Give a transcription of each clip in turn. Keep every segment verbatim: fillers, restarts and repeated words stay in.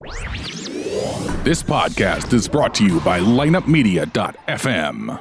This podcast is brought to you by lineup media dot f m.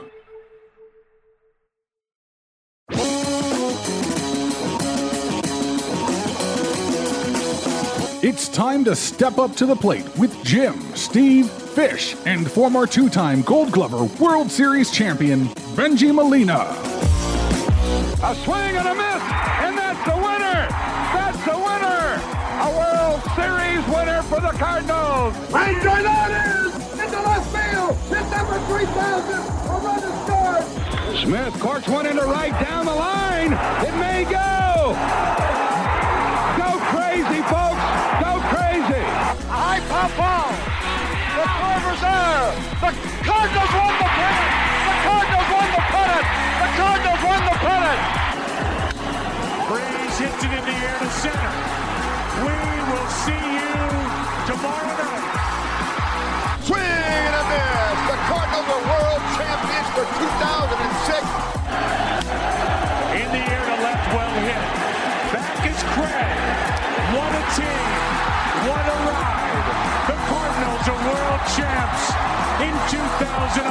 It's time to step up to the plate with Jim, Steve, Fish, and former two-time Gold Glover World Series champion, Benji Molina. A swing and a miss, and that's the winner! That's the winner! A World Series winner for the Cardinals! Right drive out is into left field! Hit number three thousand! A run is scored! Smith corks one into right down the line! It may go! Go crazy, folks! Go crazy! A high pop ball! The Corvers are! The Cardinals won the pennant! The Cardinals won the pennant! The Cardinals won the pennant! Breeze hits it in the air to center. We will see you tomorrow night. Swing and a miss! The Cardinals are world champions for two thousand six! In the air to left, well hit. Back is Craig. What a team. What a ride. The Cardinals are world champs in two thousand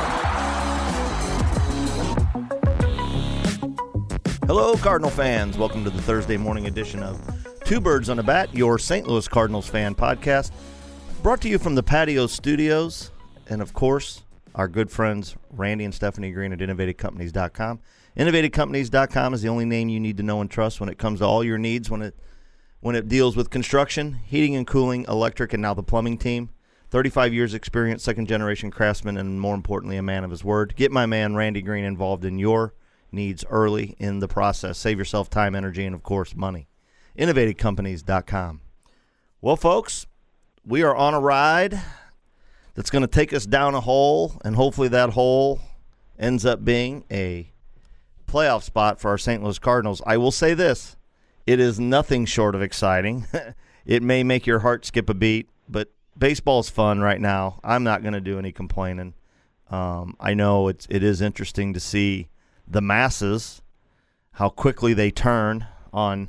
eleven. Hello, Cardinal fans. Welcome to the Thursday morning edition of Two Birds on a Bat, your Saint Louis Cardinals fan podcast, brought to you from the Patio Studios, and of course, our good friends Randy and Stephanie Green at innovative companies dot com. innovative companies dot com is the only name you need to know and trust when it comes to all your needs when it when it deals with construction, heating and cooling, electric, and now the plumbing team. thirty-five years experience, second-generation craftsman, and more importantly, a man of his word. Get my man Randy Green involved in your needs early in the process. Save yourself time, energy, and, of course, money. innovative companies dot com. Well, folks, we are on a ride that's going to take us down a hole, and hopefully that hole ends up being a playoff spot for our Saint Louis Cardinals. I will say this. It is nothing short of exciting. It may make your heart skip a beat, but baseball's fun right now. I'm not going to do any complaining. Um, I know it's, it is interesting to see the masses, how quickly they turn on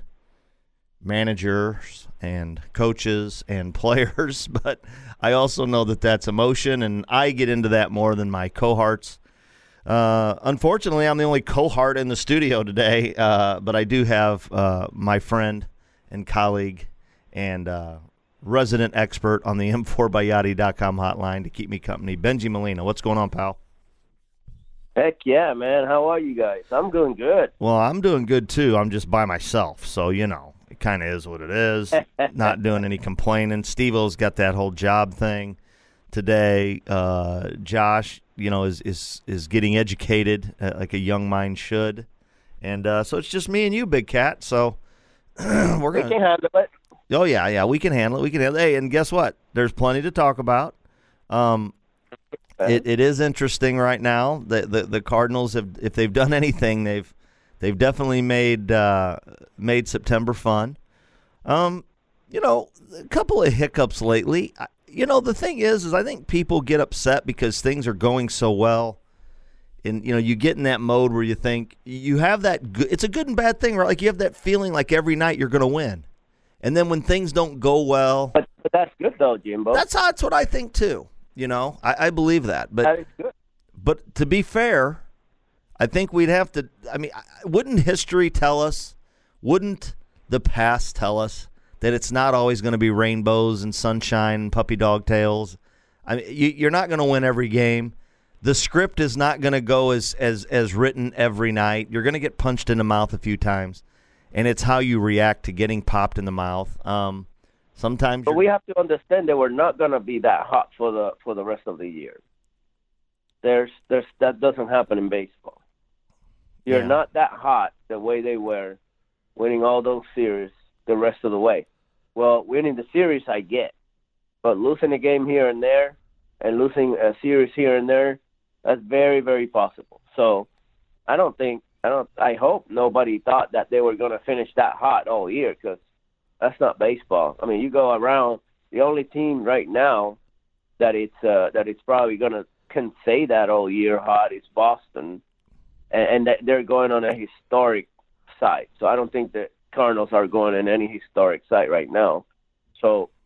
managers and coaches and players, but I also know that that's emotion, and I get into that more than my cohorts. Uh, unfortunately, I'm the only cohort in the studio today, uh, but I do have uh, my friend and colleague and uh, resident expert on the M four by Yachty dot com hotline to keep me company, Benji Molina. What's going on, pal? Heck yeah, man. How are you guys? I'm doing good. Well, I'm doing good, too. I'm just by myself, so, you know, it kind of is what it is. Not doing any complaining. Steve-O's got that whole job thing today. Uh, Josh, you know, is is is getting educated uh, like a young mind should. And uh, so it's just me and you, Big Cat. So we're going to – We can handle it. Oh, yeah, yeah. We can handle it. We can handle it. Hey, and guess what? There's plenty to talk about. Um It it is interesting right now. The, the the Cardinals have, if they've done anything, they've they've definitely made uh, made September fun. Um, you know, a couple of hiccups lately. You know, the thing is, is I think people get upset because things are going so well, and you know, you get in that mode where you think you have that. Good, it's a good and bad thing, right? Like you have that feeling like every night you're going to win, and then when things don't go well, but, but that's good though, Jimbo. That's how, that's what I think too. You know, I, I believe that. But that is good. But to be fair, I think we'd have to – I mean, wouldn't history tell us, wouldn't the past tell us that it's not always going to be rainbows and sunshine and puppy dog tails? I mean, you, you're not going to win every game. The script is not going to go as, as, as written every night. You're going to get punched in the mouth a few times, and it's how you react to getting popped in the mouth. Um Sometimes, but we have to understand that we're not going to be that hot for the for the rest of the year. There's there's that doesn't happen in baseball. You're yeah. not that hot the way they were, winning all those series the rest of the way. Well, winning the series I get, but losing a game here and there, and losing a series here and there, that's very very possible. So, I don't think I don't I hope nobody thought that they were going to finish that hot all year because. That's not baseball. I mean, you go around. The only team right now that it's uh, that it's probably gonna can say that all year hot is Boston, and, and that they're going on a historic site. So I don't think the Cardinals are going on any historic site right now. So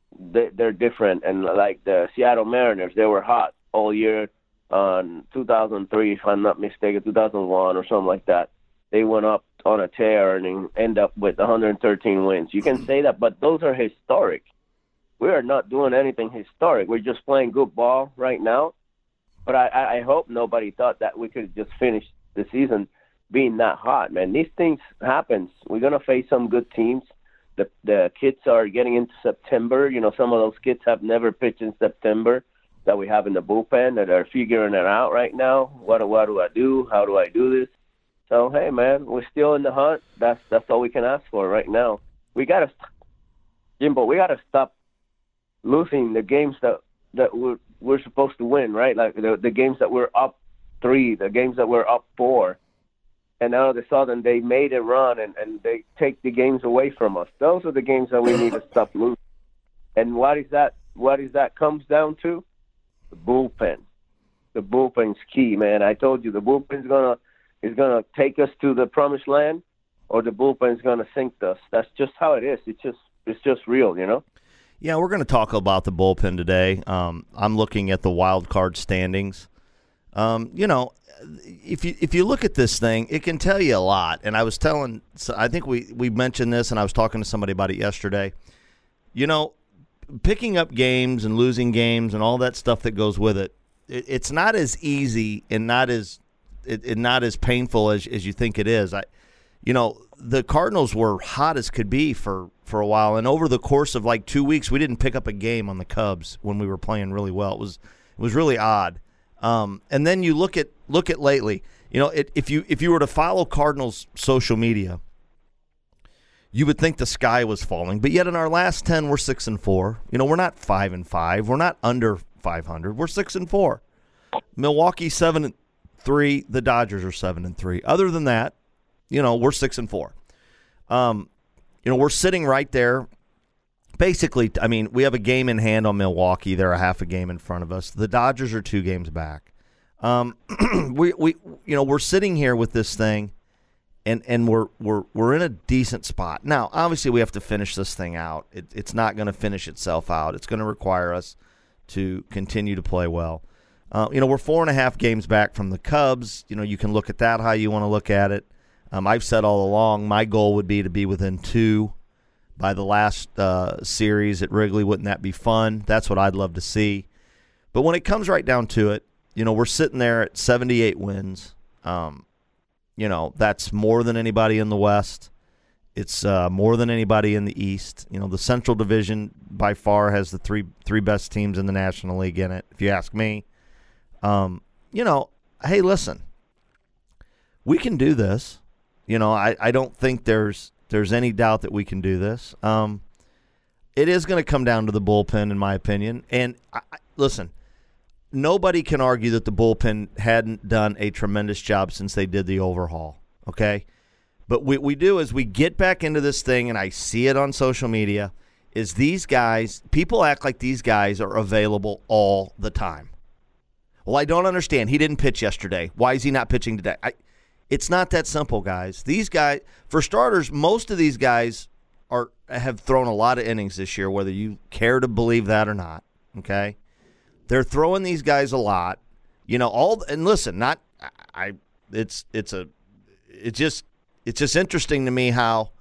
they, they're different. And like the Seattle Mariners, they were hot all year on two thousand three, if I'm not mistaken, two thousand one or something like that. They went up on a tear and end up with one hundred thirteen wins. You can say that, but those are historic. We are not doing anything historic. We're just playing good ball right now. But I, I hope nobody thought that we could just finish the season being that hot, man. These things happen. We're going to face some good teams. The the kids are getting into September. You know, some of those kids have never pitched in September that we have in the bullpen that are figuring it out right now. What, what do I do? How do I do this? So, hey, man, we're still in the hunt. That's that's all we can ask for right now. We got to, Jimbo, we got to stop losing the games that, that we're, we're supposed to win, right? Like the, the games that we're up three, the games that we're up four. And all of a sudden they made a run and, and they take the games away from us. Those are the games that we need to stop losing. And what is that? What is that comes down to? The bullpen. The bullpen's key, man. I told you the bullpen's gonna is gonna take us to the promised land, or the bullpen's gonna sink us. That's just how it is. It's just it's just real, you know. Yeah, we're going to talk about the bullpen today. Um, I'm looking at the wild card standings. Um, you know, if you if you look at this thing, it can tell you a lot. And I was telling, I think we, we mentioned this, and I was talking to somebody about it yesterday. You know, picking up games and losing games and all that stuff that goes with it, it it's not as easy and not as it, it not as painful as as you think it is. I, you know, the Cardinals were hot as could be for, for a while, and over the course of like two weeks, we didn't pick up a game on the Cubs when we were playing really well. It was it was really odd. Um, and then you look at look at lately. You know, it, if you if you were to follow Cardinals social media, you would think the sky was falling. But yet, in our last ten, we're six and four. You know, we're not five and five. We're not under five hundred. We're six and four. Milwaukee seven and three. The Dodgers are seven and three. Other than that, you know, we're six and four. Um, you know, we're sitting right there. Basically, I mean, we have a game in hand on Milwaukee. They're a half a game in front of us. The Dodgers are two games back. Um, we we you know we're sitting here with this thing, and and we're we're we're in a decent spot. Now, obviously, we have to finish this thing out. It, it's not going to finish itself out. It's going to require us to continue to play well. Uh, you know, we're four and a half games back from the Cubs. You know, you can look at that how you want to look at it. Um, I've said all along my goal would be to be within two by the last uh, series at Wrigley. Wouldn't that be fun? That's what I'd love to see. But when it comes right down to it, you know, we're sitting there at seventy-eight wins. Um, you know, that's more than anybody in the West. It's uh, more than anybody in the East. You know, the Central Division by far has the three three best teams in the National League in it, if you ask me. Um, you know, hey, listen, we can do this. You know, I, I don't think there's there's any doubt that we can do this. Um, it is going to come down to the bullpen, in my opinion. And, I, I, listen, nobody can argue that the bullpen hadn't done a tremendous job since they did the overhaul, okay? But what we do is we get back into this thing, and I see it on social media, is these guys, people act like these guys are available all the time. Well, I don't understand. He didn't pitch yesterday. Why is he not pitching today? I, it's not that simple, guys. These guys, for starters, most of these guys are have thrown a lot of innings this year, whether you care to believe that or not, okay? They're throwing these guys a lot. You know, all and listen, not I it's it's a it's just it's just interesting to me how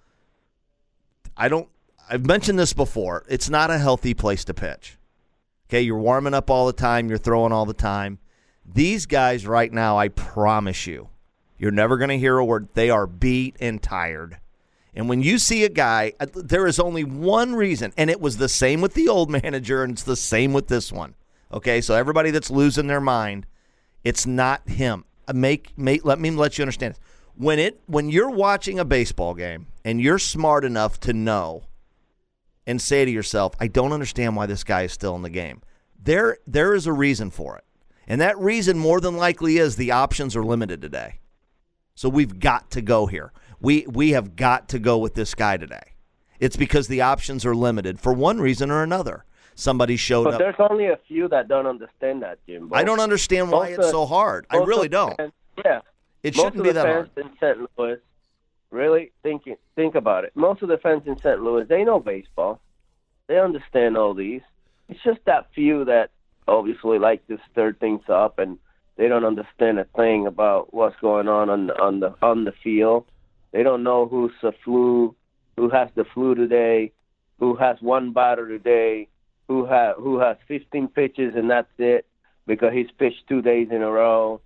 I don't I've mentioned this before. It's not a healthy place to pitch. Okay, you're warming up all the time, you're throwing all the time. These guys right now, I promise you, you're never going to hear a word. They are beat and tired. And when you see a guy, there is only one reason, and it was the same with the old manager, and it's the same with this one. Okay, so everybody that's losing their mind, it's not him. Make, make let me let you understand this. When it when you're watching a baseball game and you're smart enough to know and say to yourself, I don't understand why this guy is still in the game. There there is a reason for it. And that reason more than likely is the options are limited today. So we've got to go here. We we have got to go with this guy today. It's because the options are limited for one reason or another. Somebody showed but up. But there's only a few that don't understand that, Jim. I don't understand why most it's of, so hard. I really don't. Fans, yeah. It most shouldn't be that hard. Most of the fans in Saint Louis, really, think, think about it. Most of the fans in Saint Louis, they know baseball. They understand all these. It's just that few that obviously like to stir things up, and they don't understand a thing about what's going on on the, on the on the field. They don't know who's the flu, who has the flu today, who has one batter today, who has who has fifteen pitches and that's it because he's pitched two days in a row.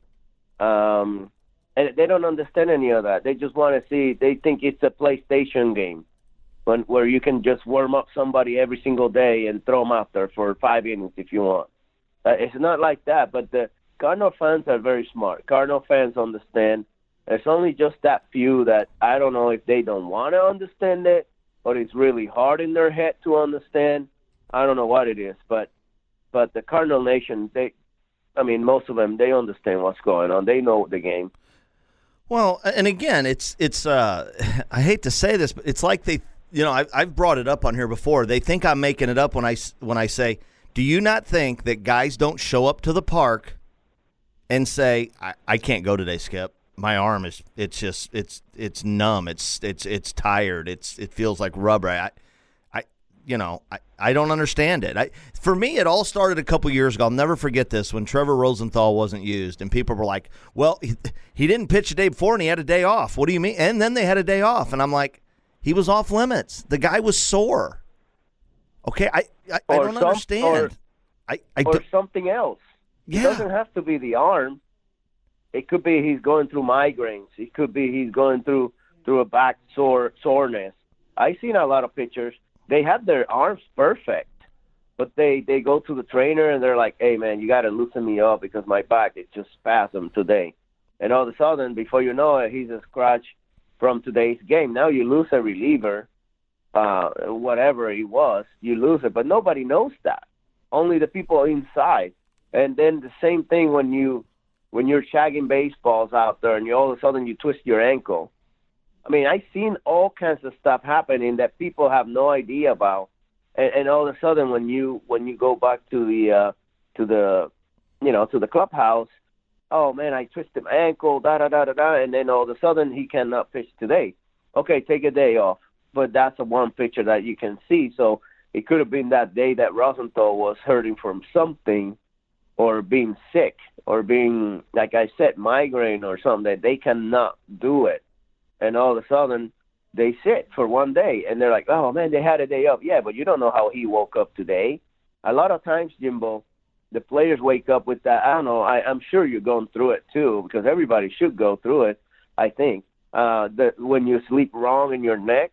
Um, and they don't understand any of that. They just want to see. They think it's a PlayStation game, when where you can just warm up somebody every single day and throw them out there for five innings if you want. Uh, it's not like that. But the Cardinal fans are very smart. Cardinal fans understand. There's only just that few that I don't know if they don't want to understand it, or it's really hard in their head to understand. I don't know what it is, but but the Cardinal Nation, they, I mean, most of them, they understand what's going on. They know the game. Well, and again, it's it's. Uh, I hate to say this, but it's like they, you know, I, I've brought it up on here before. They think I'm making it up when I when I say, do you not think that guys don't show up to the park and say, I, I can't go today, Skip. My arm is it's just it's it's numb. It's it's it's tired. It's it feels like rubber. I, I you know I, I don't understand it. I for me it all started a couple years ago. I'll never forget this when Trevor Rosenthal wasn't used and people were like, well, he, he didn't pitch the day before and he had a day off. What do you mean? And then they had a day off and I'm like, he was off limits. The guy was sore. Okay, I I, I don't some, understand. Or, I, I or do, something else. Yeah. It doesn't have to be the arm. It could be he's going through migraines. It could be he's going through through a back sore soreness. I've seen a lot of pitchers. They have their arms perfect, but they, they go to the trainer and they're like, hey, man, you got to loosen me up because my back is just spasmed today. And all of a sudden, before you know it, he's a scratch from today's game. Now you lose a reliever, uh, whatever he was, you lose it. But nobody knows that. Only the people inside. And then the same thing when you – when you're shagging baseballs out there and you all of a sudden you twist your ankle. I mean, I've seen all kinds of stuff happening that people have no idea about. And, and all of a sudden when you when you go back to the uh, to the you know to the clubhouse, oh man, I twisted my ankle, da da da da da, and then all of a sudden he cannot pitch today. Okay, take a day off. But that's a one pitcher that you can see. So it could have been that day that Rosenthal was hurting from something, or being sick, or being, like I said, migraine or something, that they cannot do it. And all of a sudden, they sit for one day, and they're like, oh, man, they had a day off. Yeah, but you don't know how he woke up today. A lot of times, Jimbo, the players wake up with that. I don't know. I, I'm sure you're going through it, too, because everybody should go through it, I think. Uh, that when you sleep wrong in your neck,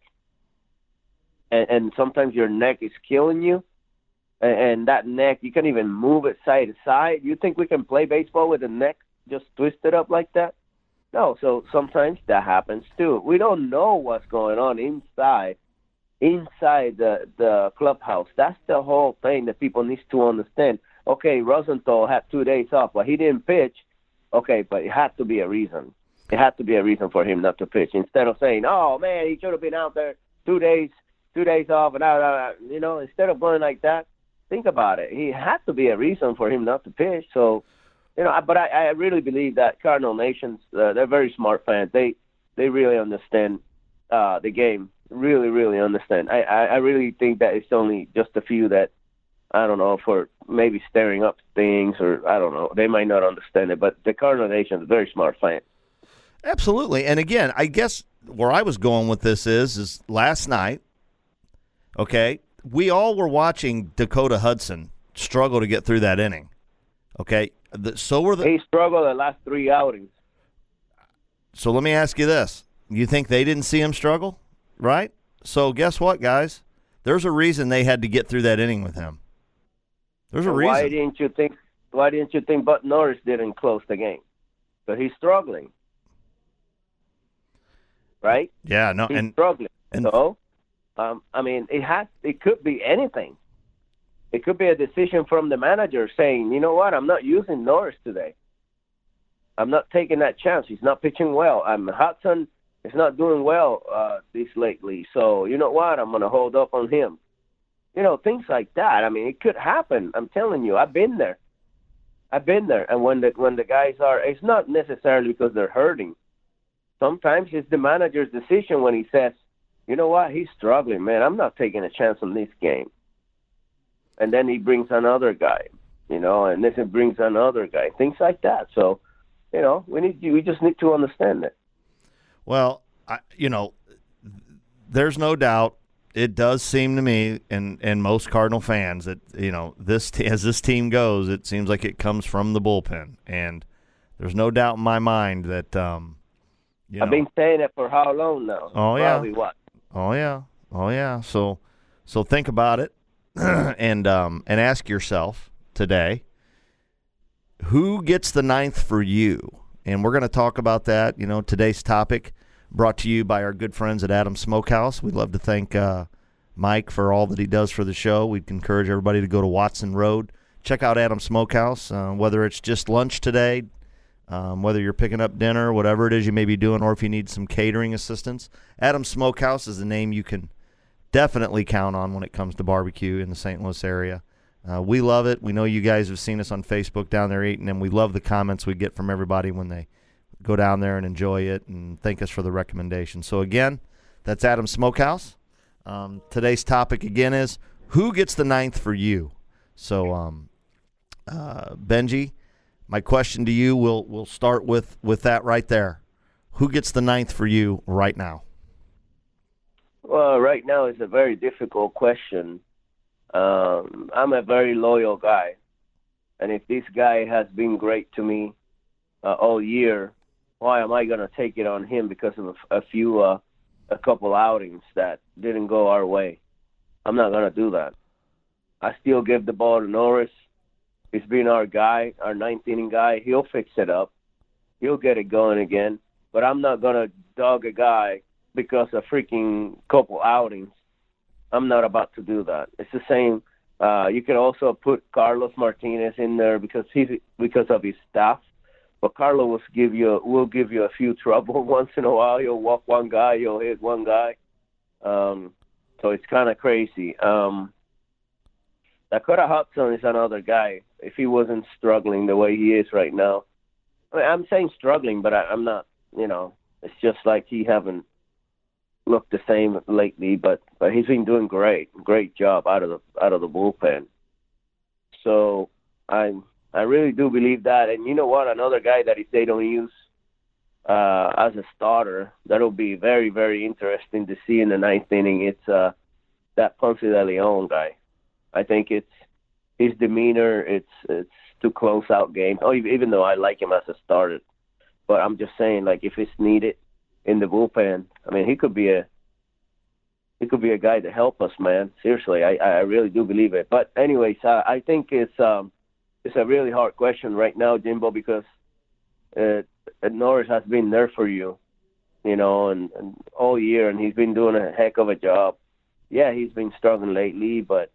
and, and sometimes your neck is killing you, and that neck, you can't even move it side to side. You think we can play baseball with the neck just twisted up like that? No, so sometimes that happens too. We don't know what's going on inside, inside the, the clubhouse. That's the whole thing that people need to understand. Okay, Rosenthal had two days off, but he didn't pitch. Okay, but it had to be a reason. It had to be a reason for him not to pitch. Instead of saying, oh, man, he should have been out there two days, two days off, and out, out, out. You know, instead of going like that, think about it. He had to be a reason for him not to pitch. So, you know, but I, I really believe that Cardinal Nations, uh, they're very smart fans. They they really understand uh, the game, really, really understand. I, I, I really think that it's only just a few that, I don't know, for maybe stirring up things or I don't know. They might not understand it, but the Cardinal Nations, very smart fans. Absolutely. And again, I guess where I was going with this is, is last night, okay, we all were watching Dakota Hudson struggle to get through that inning. Okay, the, so were the. He struggled the last three outings. So let me ask you this: you think they didn't see him struggle, right? So guess what, guys? There's a reason they had to get through that inning with him. There's a well, reason. Why didn't you think? Why didn't you think Bud Norris didn't close the game? But he's struggling, right? Yeah, no, he's and struggling. And, so. Um, I mean, it has. It could be anything. It could be a decision from the manager saying, you know what, I'm not using Norris today. I'm not taking that chance. He's not pitching well. I'm Hudson is not doing well uh, this lately. So, you know what, I'm going to hold up on him. You know, things like that. I mean, it could happen. I'm telling you, I've been there. I've been there. And when the when the guys are, it's not necessarily because they're hurting. Sometimes it's the manager's decision when he says, you know what? He's struggling, man. I'm not taking a chance on this game. and then he brings another guy, you know, and then he brings another guy, things like that. So, you know, we need we just need to understand it. Well, I, you know, there's no doubt. It does seem to me, and, and most Cardinal fans, that, you know, this t- as this team goes, it seems like it comes from the bullpen. And there's no doubt in my mind that, um, you know. I've been saying it for how long now? Oh, yeah. Probably what? Oh, yeah. Oh, yeah. So so think about it and um, and ask yourself today, who gets the ninth for you? And we're going to talk about that. You know, today's topic brought to you by our good friends at Adams Smokehouse. We'd love to thank uh, Mike for all that he does for the show. We'd encourage everybody to go to Watson Road. Check out Adams Smokehouse, uh, whether it's just lunch today, um, whether you're picking up dinner, whatever it is you may be doing, or if you need some catering assistance. Adams Smokehouse is a name you can definitely count on when it comes to barbecue in the Saint Louis area. Uh, we love it. We know you guys have seen us on Facebook down there eating, and we love the comments we get from everybody when they go down there and enjoy it and thank us for the recommendation. So, again, that's Adams Smokehouse. Um, today's topic, again, is who gets the ninth for you? So, um, uh, Benji, my question to you, we'll, we'll start with, with that right there. Who gets the ninth for you right now? Well, right now it's a very difficult question. Um, I'm a very loyal guy. And if this guy has been great to me uh, all year, why am I going to take it on him because of a, a few, uh, a couple outings that didn't go our way? I'm not going to do that. I still give the ball to Norris. He's been our guy, our ninth inning guy. He'll fix it up. He'll get it going again. But I'm not going to dog a guy because of freaking couple outings. I'm not about to do that. It's the same. Uh, you can also put Carlos Martinez in there because he's because of his staff. But Carlos will give you will give you a few trouble once in a while. He'll walk one guy, he'll hit one guy. Um, so it's kind of crazy. Um, Dakota Hudson is another guy. If he wasn't struggling the way he is right now, I mean, I'm saying struggling, but I, I'm not. You know, it's just like he haven't looked the same lately. But but he's been doing great, great job out of the out of the bullpen. So I'm. I really do believe that. And you know what? Another guy that if they don't use uh, as a starter, that'll be very, very interesting to see in the ninth inning. It's uh, that Ponce de Leon guy. I think it's his demeanor. It's it's to close out games. Oh, even though I like him as a starter, but I'm just saying, like if it's needed in the bullpen, I mean, he could be a he could be a guy to help us, man. Seriously, I I really do believe it. But anyways, uh, I think it's um. It's a really hard question right now, Jimbo, because uh, Norris has been there for you, you know, and, and all year, and he's been doing a heck of a job. Yeah, he's been struggling lately, but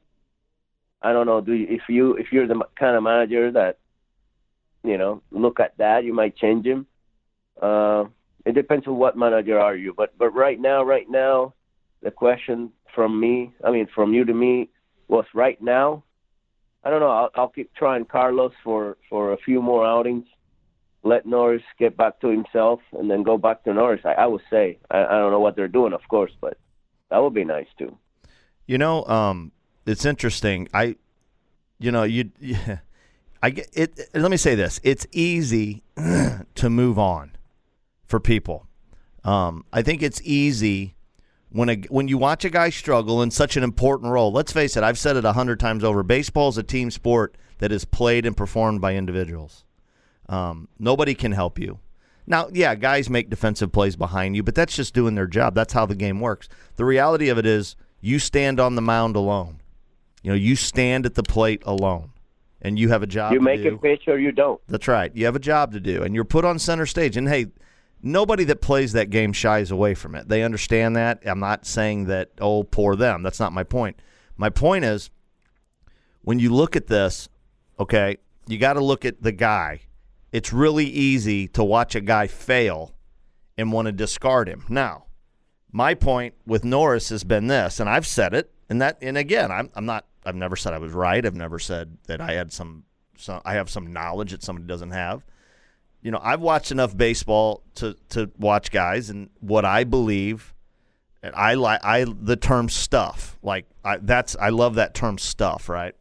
I don't know. Do you, if you if you're the kind of manager that, you know, look at that, you might change him. Uh, it depends on what manager are you, but but right now, right now, the question from me, I mean, from you to me, was right now. I don't know. I'll, I'll keep trying Carlos for, for a few more outings. Let Norris get back to himself, and then go back to Norris. I, I would say. I, I don't know what they're doing, of course, but that would be nice too. You know, um, it's interesting. I, you know, you, yeah, I get it. Let me say this: it's easy to move on for people. Um, I think it's easy. When a, when you watch a guy struggle in such an important role, let's face it, I've said it a hundred times over, baseball is a team sport that is played and performed by individuals. Um, nobody can help you. Now, yeah, guys make defensive plays behind you, but that's just doing their job. That's how the game works. The reality of it is you stand on the mound alone. You know, you stand at the plate alone, and you have a job you to do. You make a pitch or you don't. That's right. You have a job to do, and you're put on center stage. And, hey, nobody that plays that game shies away from it. They understand that. I'm not saying that, oh, poor them. That's not my point. My point is, when you look at this, okay, you got to look at the guy. It's really easy to watch a guy fail and want to discard him. Now, my point with Norris has been this, and I've said it, and that, and again, I'm, I'm not. I've never said I was right. I've never said that I had some, some. I have some knowledge that somebody doesn't have. You know, I've watched enough baseball to, to watch guys, and what I believe, and I like I the term stuff. Like I, that's I love that term stuff, right?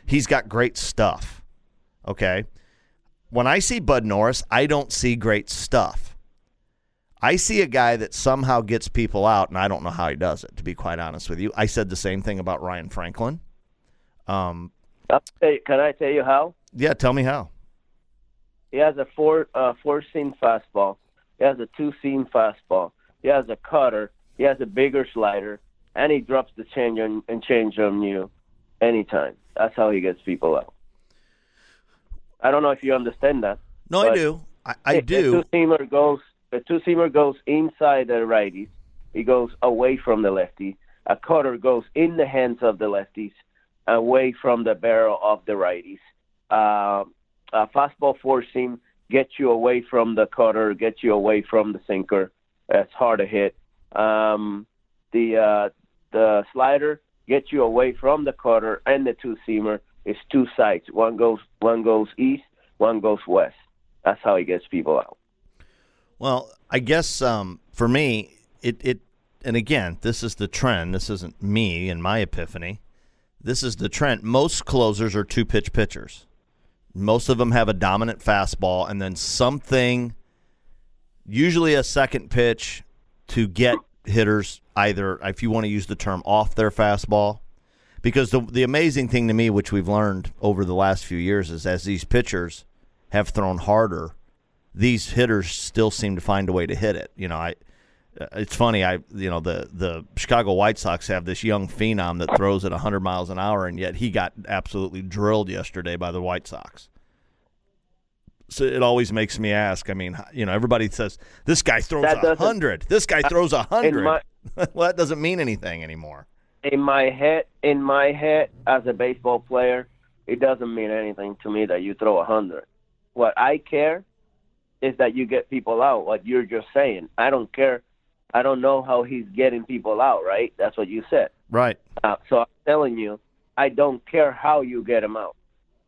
he's got great stuff. Okay? When I see Bud Norris, I don't see great stuff. I see a guy that somehow gets people out, and I don't know how he does it, to be quite honest with you. I said the same thing about Ryan Franklin. Um, I'll tell you, can I tell you how? Yeah, tell me how. He has a four uh, four seam fastball. He has a two seam fastball. He has a cutter. He has a bigger slider, and he drops the change on and change on you anytime. That's how he gets people out. I don't know if you understand that. No, I do. I, I do. The two seamer goes. The two seamer goes inside the righties. He goes away from the lefty. A cutter goes in the hands of the lefties, away from the barrel of the righties. Uh, a fastball four seam gets you away from the cutter, gets you away from the sinker. It's hard to hit. Um, the uh, the slider gets you away from the cutter, and the two seamer is two sides. One goes one goes east, one goes west. That's how he gets people out. Well, I guess um, for me, it, it and again, this is the trend. This isn't me and my epiphany. This is the trend. Most closers are two-pitch pitchers. Most of them have a dominant fastball and then something, usually a second pitch, to get hitters either, if you want to use the term, off their fastball. Because the the amazing thing to me, which we've learned over the last few years, is as these pitchers have thrown harder, these hitters still seem to find a way to hit it. You know, I it's funny. I you know the the Chicago White Sox have this young phenom that throws at one hundred miles an hour, and yet he got absolutely drilled yesterday by the White Sox. So it always makes me ask. I mean, you know, everybody says this guy throws a hundred. This guy throws a hundred. Well, that doesn't mean anything anymore. In my head, in my head, as a baseball player, it doesn't mean anything to me that you throw a hundred. What I care is that you get people out. What you're just saying, I don't care. I don't know how he's getting people out. Right? That's what you said. Right. Uh, so I'm telling you, I don't care how you get him out.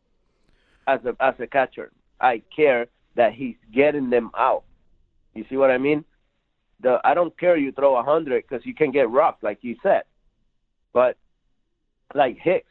As a as a catcher, I care that he's getting them out. You see what I mean? The I don't care you throw a hundred because you can get rocked, like you said. But like Hicks,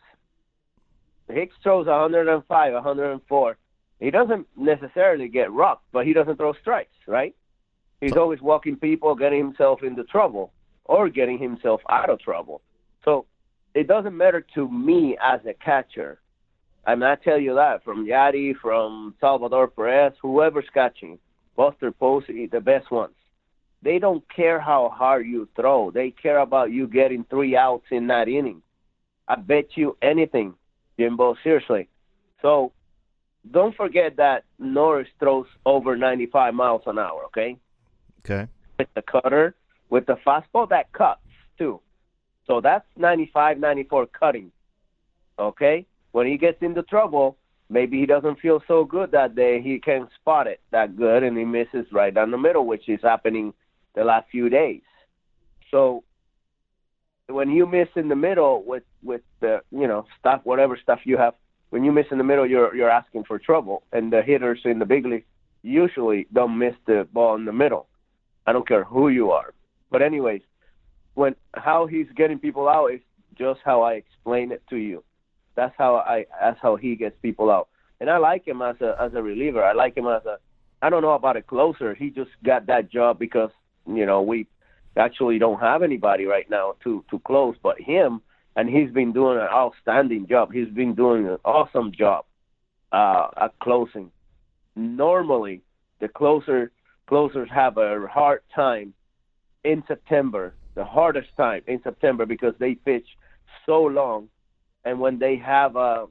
Hicks throws one hundred five, one hundred four. He doesn't necessarily get rocked, but he doesn't throw strikes, right? He's always walking people, getting himself into trouble, or getting himself out of trouble. So it doesn't matter to me as a catcher. I mean, I tell you that from Yadi, from Salvador Perez, whoever's catching, Buster Posey, the best ones. They don't care how hard you throw. They care about you getting three outs in that inning. I bet you anything, Jimbo, seriously. So don't forget that Norris throws over ninety-five miles an hour, okay? Okay. With the cutter, with the fastball, that cuts too. So that's ninety-five, ninety-four cutting, okay? When he gets into trouble, maybe he doesn't feel so good that day. He can spot it that good, and he misses right down the middle, which is happening the last few days. So when you miss in the middle with, with the, you know, stuff, whatever stuff you have, when you miss in the middle, you're you're asking for trouble. And the hitters in the big league usually don't miss the ball in the middle. I don't care who you are. But anyways, when how he's getting people out is just how I explain it to you. That's how I that's how he gets people out. And I like him as a as a reliever. I like him as a I don't know about a closer. He just got that job because, you know, we actually don't have anybody right now to, to close but him, and he's been doing an outstanding job. He's been doing an awesome job uh, at closing. Normally, the closer closers have a hard time in September, the hardest time in September because they pitch so long, and when they have a,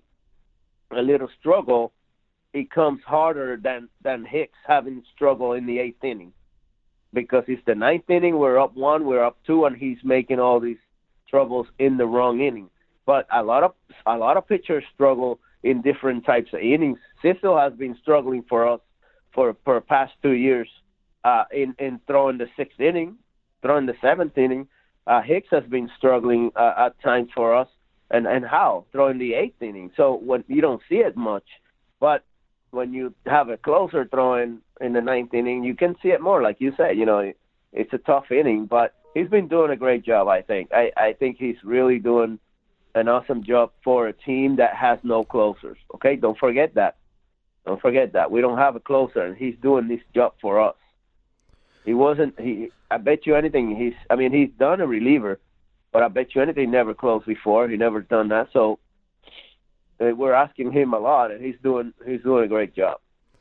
a little struggle, it comes harder than, than Hicks having struggle in the eighth inning. Because it's the ninth inning, we're up one, we're up two, and he's making all these troubles in the wrong inning. But a lot of a lot of pitchers struggle in different types of innings. Cecil has been struggling for us for for the past two years uh, in in throwing the sixth inning, throwing the seventh inning. Uh, Hicks has been struggling uh, at times for us, and and how throwing the eighth inning. So when you don't see it much, but when you have a closer throwing in the ninth inning, you can see it more. Like you said, you know, it's a tough inning, but he's been doing a great job, I think. I, I think he's really doing an awesome job for a team that has no closers. Okay, don't forget that. Don't forget that. We don't have a closer, and he's doing this job for us. He wasn't, he. I bet you anything, he's, I mean, he's done a reliever, but I bet you anything never closed before. He never done that. So uh, we're asking him a lot, and he's doing, he's doing a great job.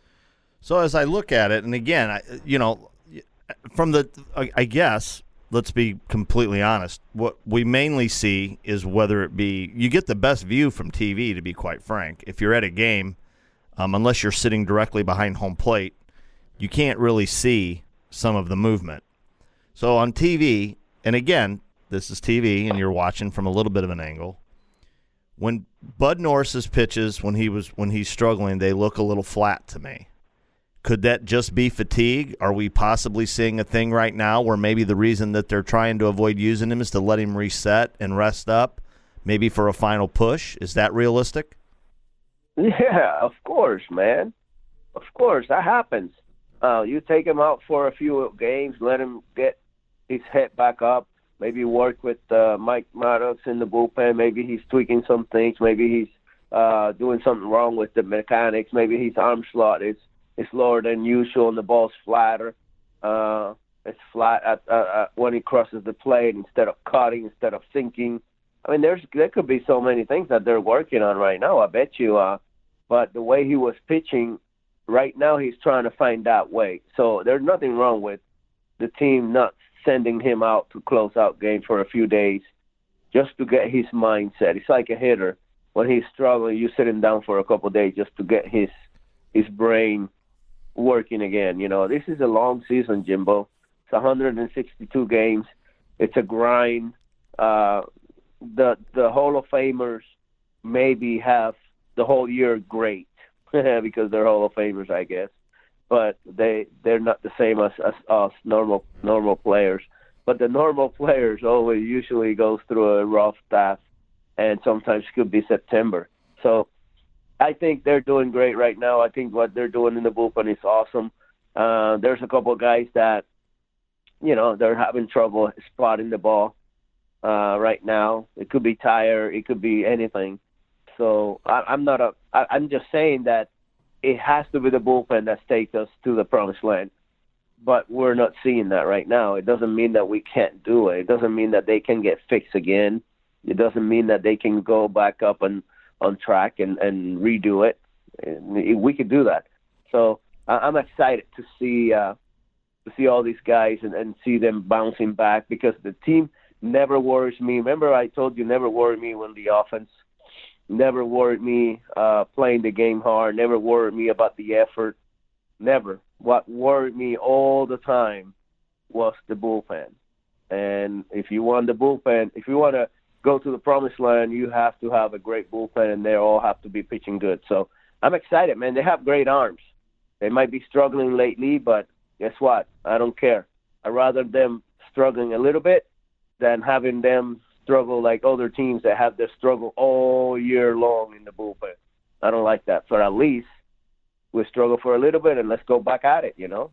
So as I look at it, and again, I, you know, from the, I, I guess, let's be completely honest, what we mainly see is whether it be, you get the best view from T V, to be quite frank. If you're at a game, um, unless you're sitting directly behind home plate, you can't really see some of the movement. So on T V, and again, this is T V, and you're watching from a little bit of an angle. When Bud Norris's pitches, when he was when he's struggling, they look a little flat to me. Could that just be fatigue? Are we possibly seeing a thing right now where maybe the reason that they're trying to avoid using him is to let him reset and rest up, maybe for a final push? Is that realistic? Yeah, of course, man. Of course, that happens. Uh, you take him out for a few games, let him get his head back up, maybe work with uh, Mike Maddox in the bullpen. Maybe he's tweaking some things. Maybe he's uh, doing something wrong with the mechanics. Maybe his arm slot is, is lower than usual and the ball's flatter. Uh, it's flat at, uh, uh, when he crosses the plate instead of cutting, instead of sinking. I mean, there's there could be so many things that they're working on right now, I bet you. Uh, but the way he was pitching, right now he's trying to find that way. So there's nothing wrong with the team not sending him out to close out game for a few days just to get his mindset. It's like a hitter. When he's struggling, you sit him down for a couple of days just to get his his brain working again. You know, this is a long season, Jimbo. It's one hundred sixty-two games. It's a grind. Uh, the the Hall of Famers maybe have the whole year great because they're Hall of Famers, I guess. But they they're not the same as, as us normal normal players. But the normal players always usually goes through a rough path, and sometimes could be September. So I think they're doing great right now. I think what they're doing in the bullpen is awesome. Uh, there's a couple of guys that, you know, they're having trouble spotting the ball uh, right now. It could be tire. It could be anything. So I, I'm not a. I, I'm just saying that it has to be the bullpen that takes us to the promised land. But we're not seeing that right now. It doesn't mean that we can't do it. It doesn't mean that they can get fixed again. It doesn't mean that they can go back up and on track and, and redo it. We could do that. So I'm excited to see uh, to see all these guys and, and see them bouncing back because the team never worries me. Remember I told you never worry me when the offense never worried me uh, playing the game hard, never worried me about the effort, never. What worried me all the time was the bullpen. And if you want the bullpen, if you want to go to the promised land, you have to have a great bullpen, and they all have to be pitching good. So I'm excited, man. They have great arms. They might be struggling lately, but guess what? I don't care. I'd rather them struggling a little bit than having them struggle like other teams that have their struggle all year long in the bullpen. I don't like that. So at least we struggle for a little bit and let's go back at it, you know?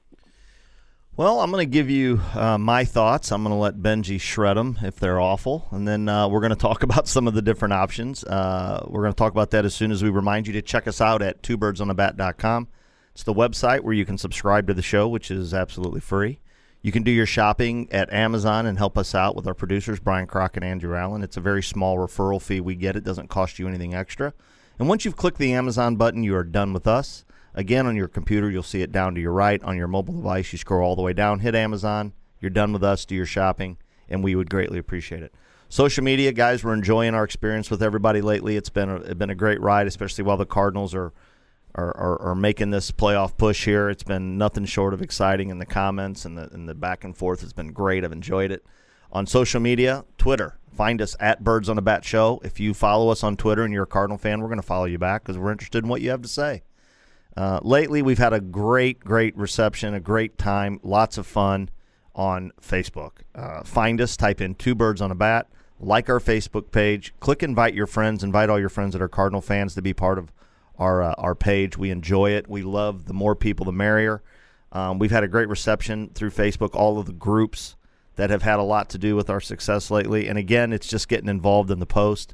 Well, I'm going to give you uh, my thoughts. I'm going to let Benji shred them if they're awful, and then uh, we're going to talk about some of the different options. Uh, we're going to talk about that as soon as we remind you to check us out at two birds on a bat dot com. It's the website where you can subscribe to the show, which is absolutely free. You can do your shopping at Amazon and help us out with our producers, Brian Crock and Andrew Allen. It's a very small referral fee we get. It doesn't cost you anything extra. And once you've clicked the Amazon button, you are done with us. Again, on your computer, you'll see it down to your right. On your mobile device, you scroll all the way down, hit Amazon. You're done with us. Do your shopping, and we would greatly appreciate it. Social media, guys, we're enjoying our experience with everybody lately. It's been a, it's been a great ride, especially while the Cardinals are Are, are, are making this playoff push here. It's been nothing short of exciting in the comments, and the, and the back and forth has been great. I've enjoyed it. On social media, Twitter, find us at Birds on a Bat Show. If you follow us on Twitter and you're a Cardinal fan, we're going to follow you back because we're interested in what you have to say. Uh, lately, we've had a great, great reception, a great time, lots of fun on Facebook. Uh, find us, type in Two Birds on a Bat, like our Facebook page, click invite your friends, invite all your friends that are Cardinal fans to be part of our uh, our page. We enjoy it. We love the more people, the merrier. Um, we've had a great reception through Facebook, all of the groups that have had a lot to do with our success lately. And again, it's just getting involved in the post,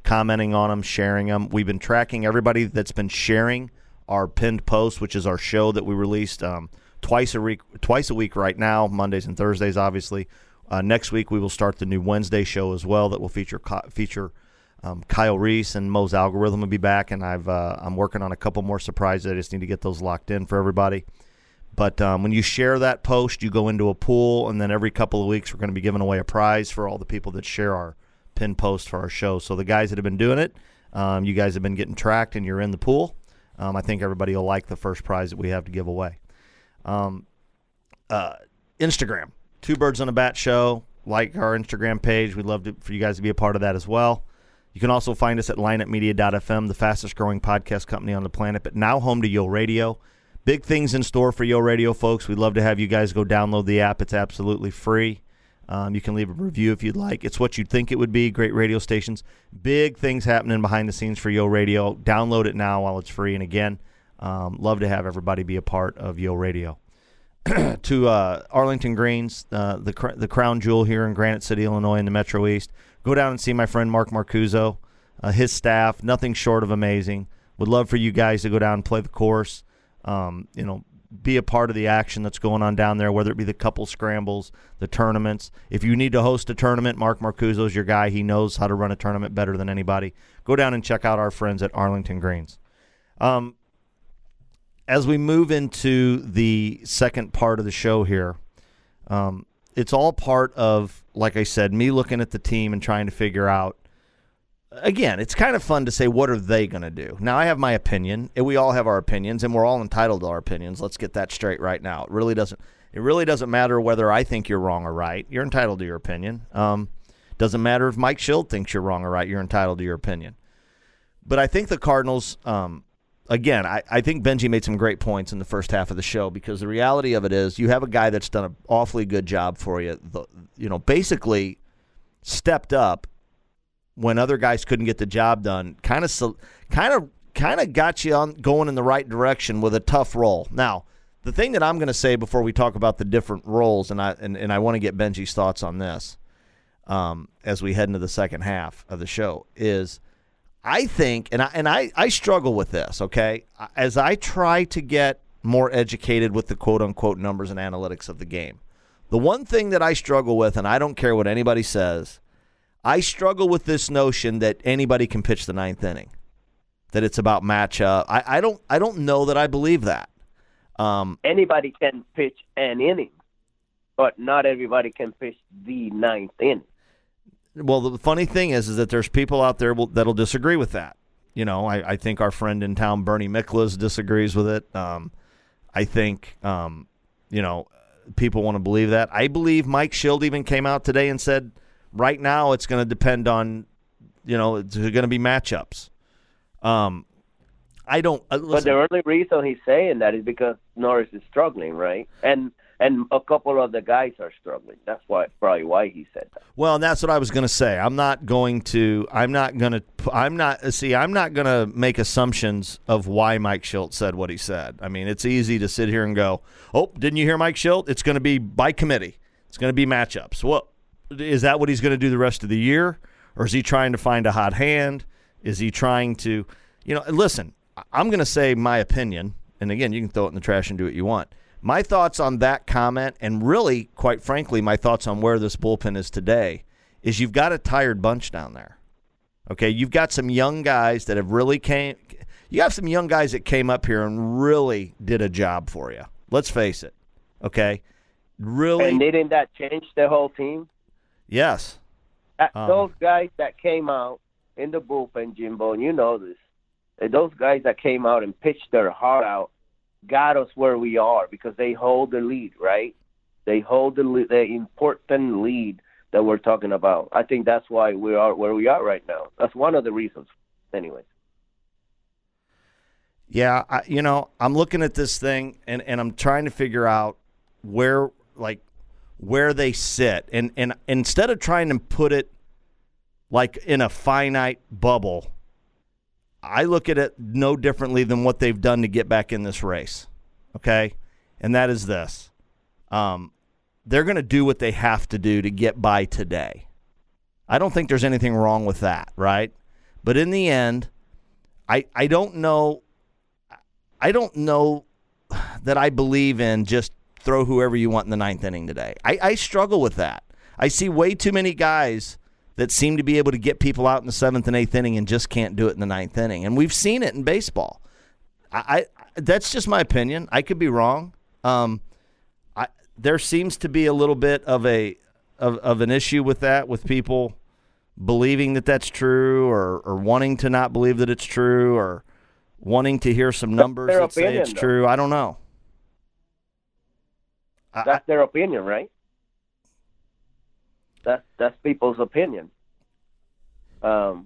commenting on them, sharing them. We've been tracking everybody that's been sharing our pinned post, which is our show that we released um, twice a week, twice a week right now, Mondays and Thursdays, obviously. Uh, next week we will start the new Wednesday show as well that will feature feature um, Kyle Reese, and Mo's Algorithm will be back, and I've uh, I'm working on a couple more surprises. I just need to get those locked in for everybody. But um, when you share that post, you go into a pool, and then every couple of weeks we're going to be giving away a prize for all the people that share our pinned post for our show. So the guys that have been doing it, um, you guys have been getting tracked, and you're in the pool. Um, I think everybody will like the first prize that we have to give away. Um, uh, Instagram. Two Birds on a Bat Show. Like our Instagram page. We'd love to, for you guys to be a part of that as well. You can also find us at lineup media dot f m, the fastest growing podcast company on the planet, but now home to Yo Radio. Big things in store for Yo Radio, folks. We'd love to have you guys go download the app. It's absolutely free. Um, you can leave a review if you'd like. It's what you'd think it would be. Great radio stations. Big things happening behind the scenes for Yo Radio. Download it now while it's free. And again, um, love to have everybody be a part of Yo Radio. to uh, Arlington Greens, uh, the cr- the crown jewel here in Granite City, Illinois, in the Metro East. Go down and see my friend Mark Marcuzzo, uh, his staff, nothing short of amazing. Would love for you guys to go down and play the course, um, you know, be a part of the action that's going on down there, whether it be the couple scrambles, the tournaments. If you need to host a tournament, Mark Marcuzzo's your guy. He knows how to run a tournament better than anybody. Go down and check out our friends at Arlington Greens. Um, As we move into the second part of the show here, um, it's all part of, like I said, me looking at the team and trying to figure out, again, it's kind of fun to say, what are they going to do? Now, I have my opinion, and we all have our opinions, and we're all entitled to our opinions. Let's get that straight right now. It really doesn't It really doesn't matter whether I think you're wrong or right. You're entitled to your opinion. Um, doesn't matter if Mike Schild thinks you're wrong or right. You're entitled to your opinion. But I think the Cardinals... Um, Again, I, I think Benji made some great points in the first half of the show, because the reality of it is you have a guy that's done an awfully good job for you, the, you know, basically stepped up when other guys couldn't get the job done, kind of kind of, kind of got you on going in the right direction with a tough role. Now, the thing that I'm going to say before we talk about the different roles, and I, and, and I want to get Benji's thoughts on this um, as we head into the second half of the show, is I think, and I and I, I struggle with this, okay? As I try to get more educated with the quote-unquote numbers and analytics of the game, the one thing that I struggle with, and I don't care what anybody says, I struggle with this notion that anybody can pitch the ninth inning, that it's about matchup. I, I don't I don't know that I believe that. Um, Anybody can pitch an inning, but not everybody can pitch the ninth inning. Well, the funny thing is, is that there's people out there will, that'll disagree with that. You know, I, I think our friend in town, Bernie Miklas, disagrees with it. Um, I think, um, you know, people want to believe that. I believe Mike Schild even came out today and said, right now it's going to depend on, you know, it's going to be matchups. Um, I don't. Uh, but the only reason he's saying that is because Norris is struggling, right? And and a couple of the guys are struggling. That's why probably why he said that. Well, and that's what I was going to say. I'm not going to. I'm not going to. I'm not. See, I'm not going to make assumptions of why Mike Schild said what he said. I mean, it's easy to sit here and go, "Oh, didn't you hear Mike Schild? It's going to be by committee. It's going to be matchups." Well, is that what he's going to do the rest of the year, or is he trying to find a hot hand? Is he trying to, you know? Listen, I'm going to say my opinion, and again, you can throw it in the trash and do what you want. My thoughts on that comment, and really, quite frankly, my thoughts on where this bullpen is today, is you've got a tired bunch down there. Okay, you've got some young guys that have really came. You have some young guys that came up here and really did a job for you. Let's face it. Okay, really. And didn't that change the whole team? Yes. Uh, um, those guys that came out in the bullpen, Jimbo, and you know this. Those guys that came out and pitched their heart out got us where we are because they hold the lead, right? They hold the, lead, the important lead that we're talking about. I think that's why we are where we are right now. That's one of the reasons, anyways. Yeah, I, you know, I'm looking at this thing, and, and I'm trying to figure out where, like, where they sit. And, and instead of trying to put it, like, in a finite bubble, I look at it no differently than what they've done to get back in this race, okay? And that is this. Um, they're going to do what they have to do to get by today. I don't think there's anything wrong with that, right? But in the end, I I don't know I don't know that I believe in just throw whoever you want in the ninth inning today. I, I struggle with that. I see way too many guys that seem to be able to get people out in the seventh and eighth inning and just can't do it in the ninth inning. And we've seen it in baseball. I, I that's just my opinion. I could be wrong. Um, I, there seems to be a little bit of a of, of an issue with that, with people believing that that's true, or, or wanting to not believe that it's true, or wanting to hear some numbers that say it's true. I don't know. That's I, their opinion, right? That's that's people's opinion. Um,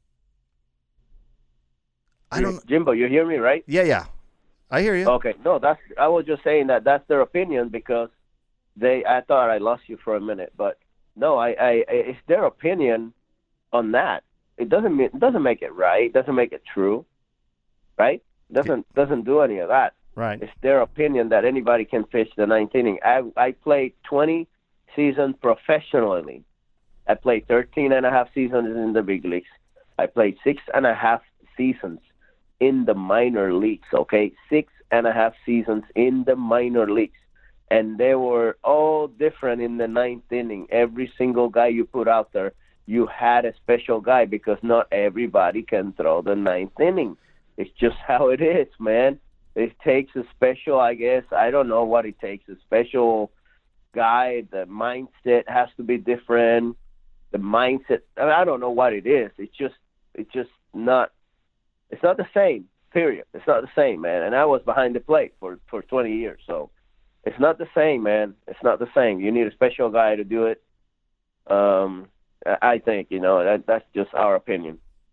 I don't. Jimbo, you hear me, right? Yeah, yeah, I hear you. Okay, no, that's. I was just saying that that's their opinion because they. I thought I lost you for a minute, but no, I. I it's their opinion on that. It doesn't mean it doesn't make it right. It doesn't make it true, right? It doesn't doesn't do any of that. Right. It's their opinion that anybody can pitch the ninth inning. I I played twenty seasons professionally. I played thirteen and a half seasons in the big leagues. I played six and a half seasons in the minor leagues, okay? Six and a half seasons in the minor leagues. And they were all different in the ninth inning. Every single guy you put out there, you had a special guy because not everybody can throw the ninth inning. It's just how it is, man. It takes a special, I guess, I don't know what it takes, a special guy. The mindset has to be different. The mindset, I don't know what it is. It's just, it's just not, it's not the same, period. It's not the same, man. And I was behind the plate for, for twenty years, so it's not the same, man. It's not the same. You need a special guy to do it. Um, I think, you know, that, that's just our opinion.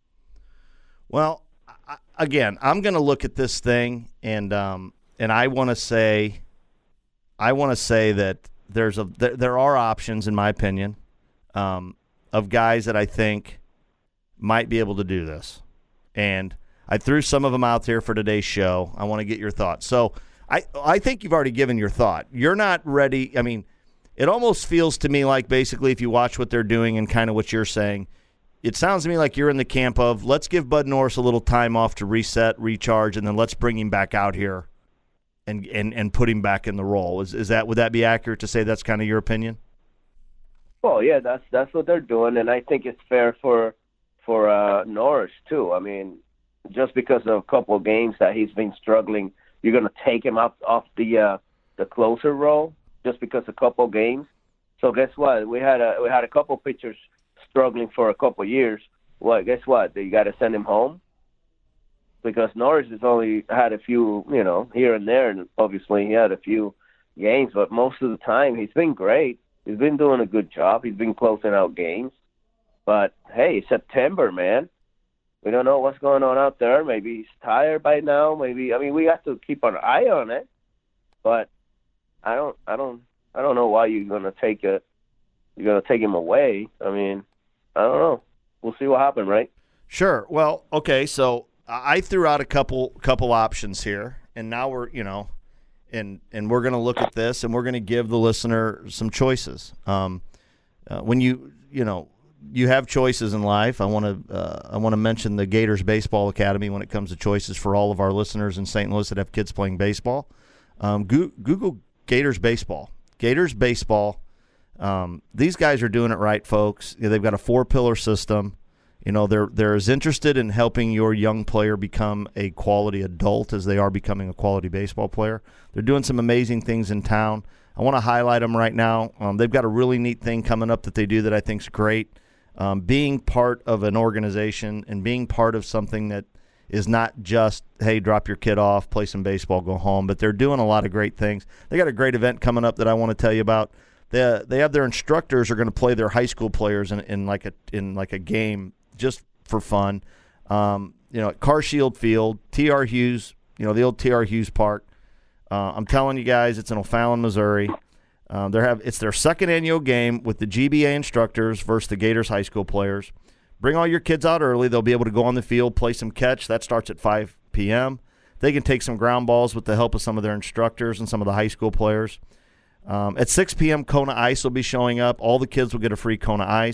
Well, I, again, I'm going to look at this thing, and um, and I want to say, I want to say that there's a there, there are options, in my opinion, um, of guys that I think might be able to do this, and I threw some of them out there for today's show. I want to get your thoughts. So I I think you've already given your thought. You're not ready. I mean, it almost feels to me like basically if you watch what they're doing and kind of what you're saying, it sounds to me like you're in the camp of let's give Bud Norris a little time off to reset, recharge, and then let's bring him back out here and and, and put him back in the role. Is is that would that be accurate to say that's kind of your opinion? Well, yeah, that's that's what they're doing, and I think it's fair for for uh, Norris too. I mean, just because of a couple of games that he's been struggling, you're going to take him up off the uh, the closer role just because a couple of games. So guess what? We had a we had a couple pitchers struggling for a couple of years. Well, guess what? You got to send him home because Norris has only had a few, you know, here and there, and obviously he had a few games, but most of the time he's been great. He's been doing a good job. He's been closing out games. But hey, September, man. We don't know what's going on out there. Maybe he's tired by now. Maybe I mean we have to keep an eye on it. But I don't I don't I don't know why you're gonna take it you're gonna take him away. I mean, I don't know. We'll see what happens, right? Sure. Well, okay, so I threw out a couple couple options here, and now we're, you know, and and we're gonna look at this and we're gonna give the listener some choices. Um uh, when you you know you have choices in life. I want to uh, I want to mention the Gators Baseball Academy when it comes to choices for all of our listeners in Saint Louis that have kids playing baseball. Um, go- Google Gators Baseball. Gators Baseball. Um, these guys are doing it right, folks. You know, they've got a four-pillar system. You know, they're they're as interested in helping your young player become a quality adult as they are becoming a quality baseball player. They're doing some amazing things in town. I want to highlight them right now. Um, they've got a really neat thing coming up that they do that I think is great. Um, being part of an organization and being part of something that is not just, hey, drop your kid off, play some baseball, go home, but they're doing a lot of great things. They got a great event coming up that I want to tell you about. They they have their instructors are going to play their high school players in, in like a in like a game just for fun. Um, you know, at Car Shield Field, T R Hughes, you know, the old T R Hughes Park. Uh, I'm telling you guys, it's in O'Fallon, Missouri. Um, they have it's their second annual game with the G B A instructors versus the Gators high school players. Bring all your kids out early. They'll be able to go on the field, play some catch. That starts at five p.m. They can take some ground balls with the help of some of their instructors and some of the high school players. Um, at six p.m., Kona Ice will be showing up. All the kids will get a free Kona Ice.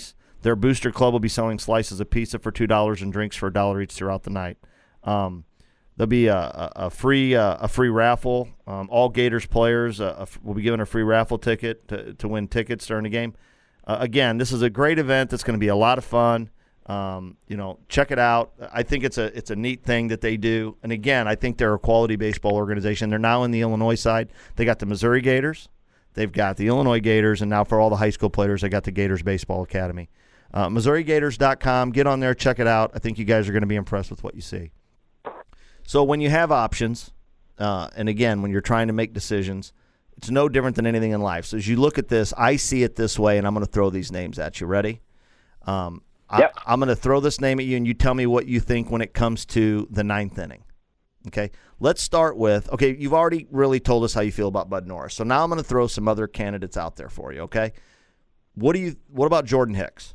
Their booster club will be selling slices of pizza for two dollars and drinks for a dollar each throughout the night. Um, there'll be a, a, a free uh, a free raffle. Um, all Gators players uh, will be given a free raffle ticket to, to win tickets during the game. Uh, again, this is a great event that's going to be a lot of fun. Um, you know, check it out. I think it's a it's a neat thing that they do. And again, I think they're a quality baseball organization. They're now in the Illinois side. They got the Missouri Gators. They've got the Illinois Gators. And now for all the high school players, they got the Gators Baseball Academy. Uh, Missouri Gators dot com. Get on there. Check it out. I think you guys are going to be impressed with what you see. So when you have options, uh, and again, when you're trying to make decisions, it's no different than anything in life. So as you look at this, I see it this way, and I'm going to throw these names at you. Ready? Um Yep. I, I'm going to throw this name at you, and you tell me what you think when it comes to the ninth inning. Okay? Let's start with, okay, you've already really told us how you feel about Bud Norris. So now I'm going to throw some other candidates out there for you, okay? What do you? What about Jordan Hicks?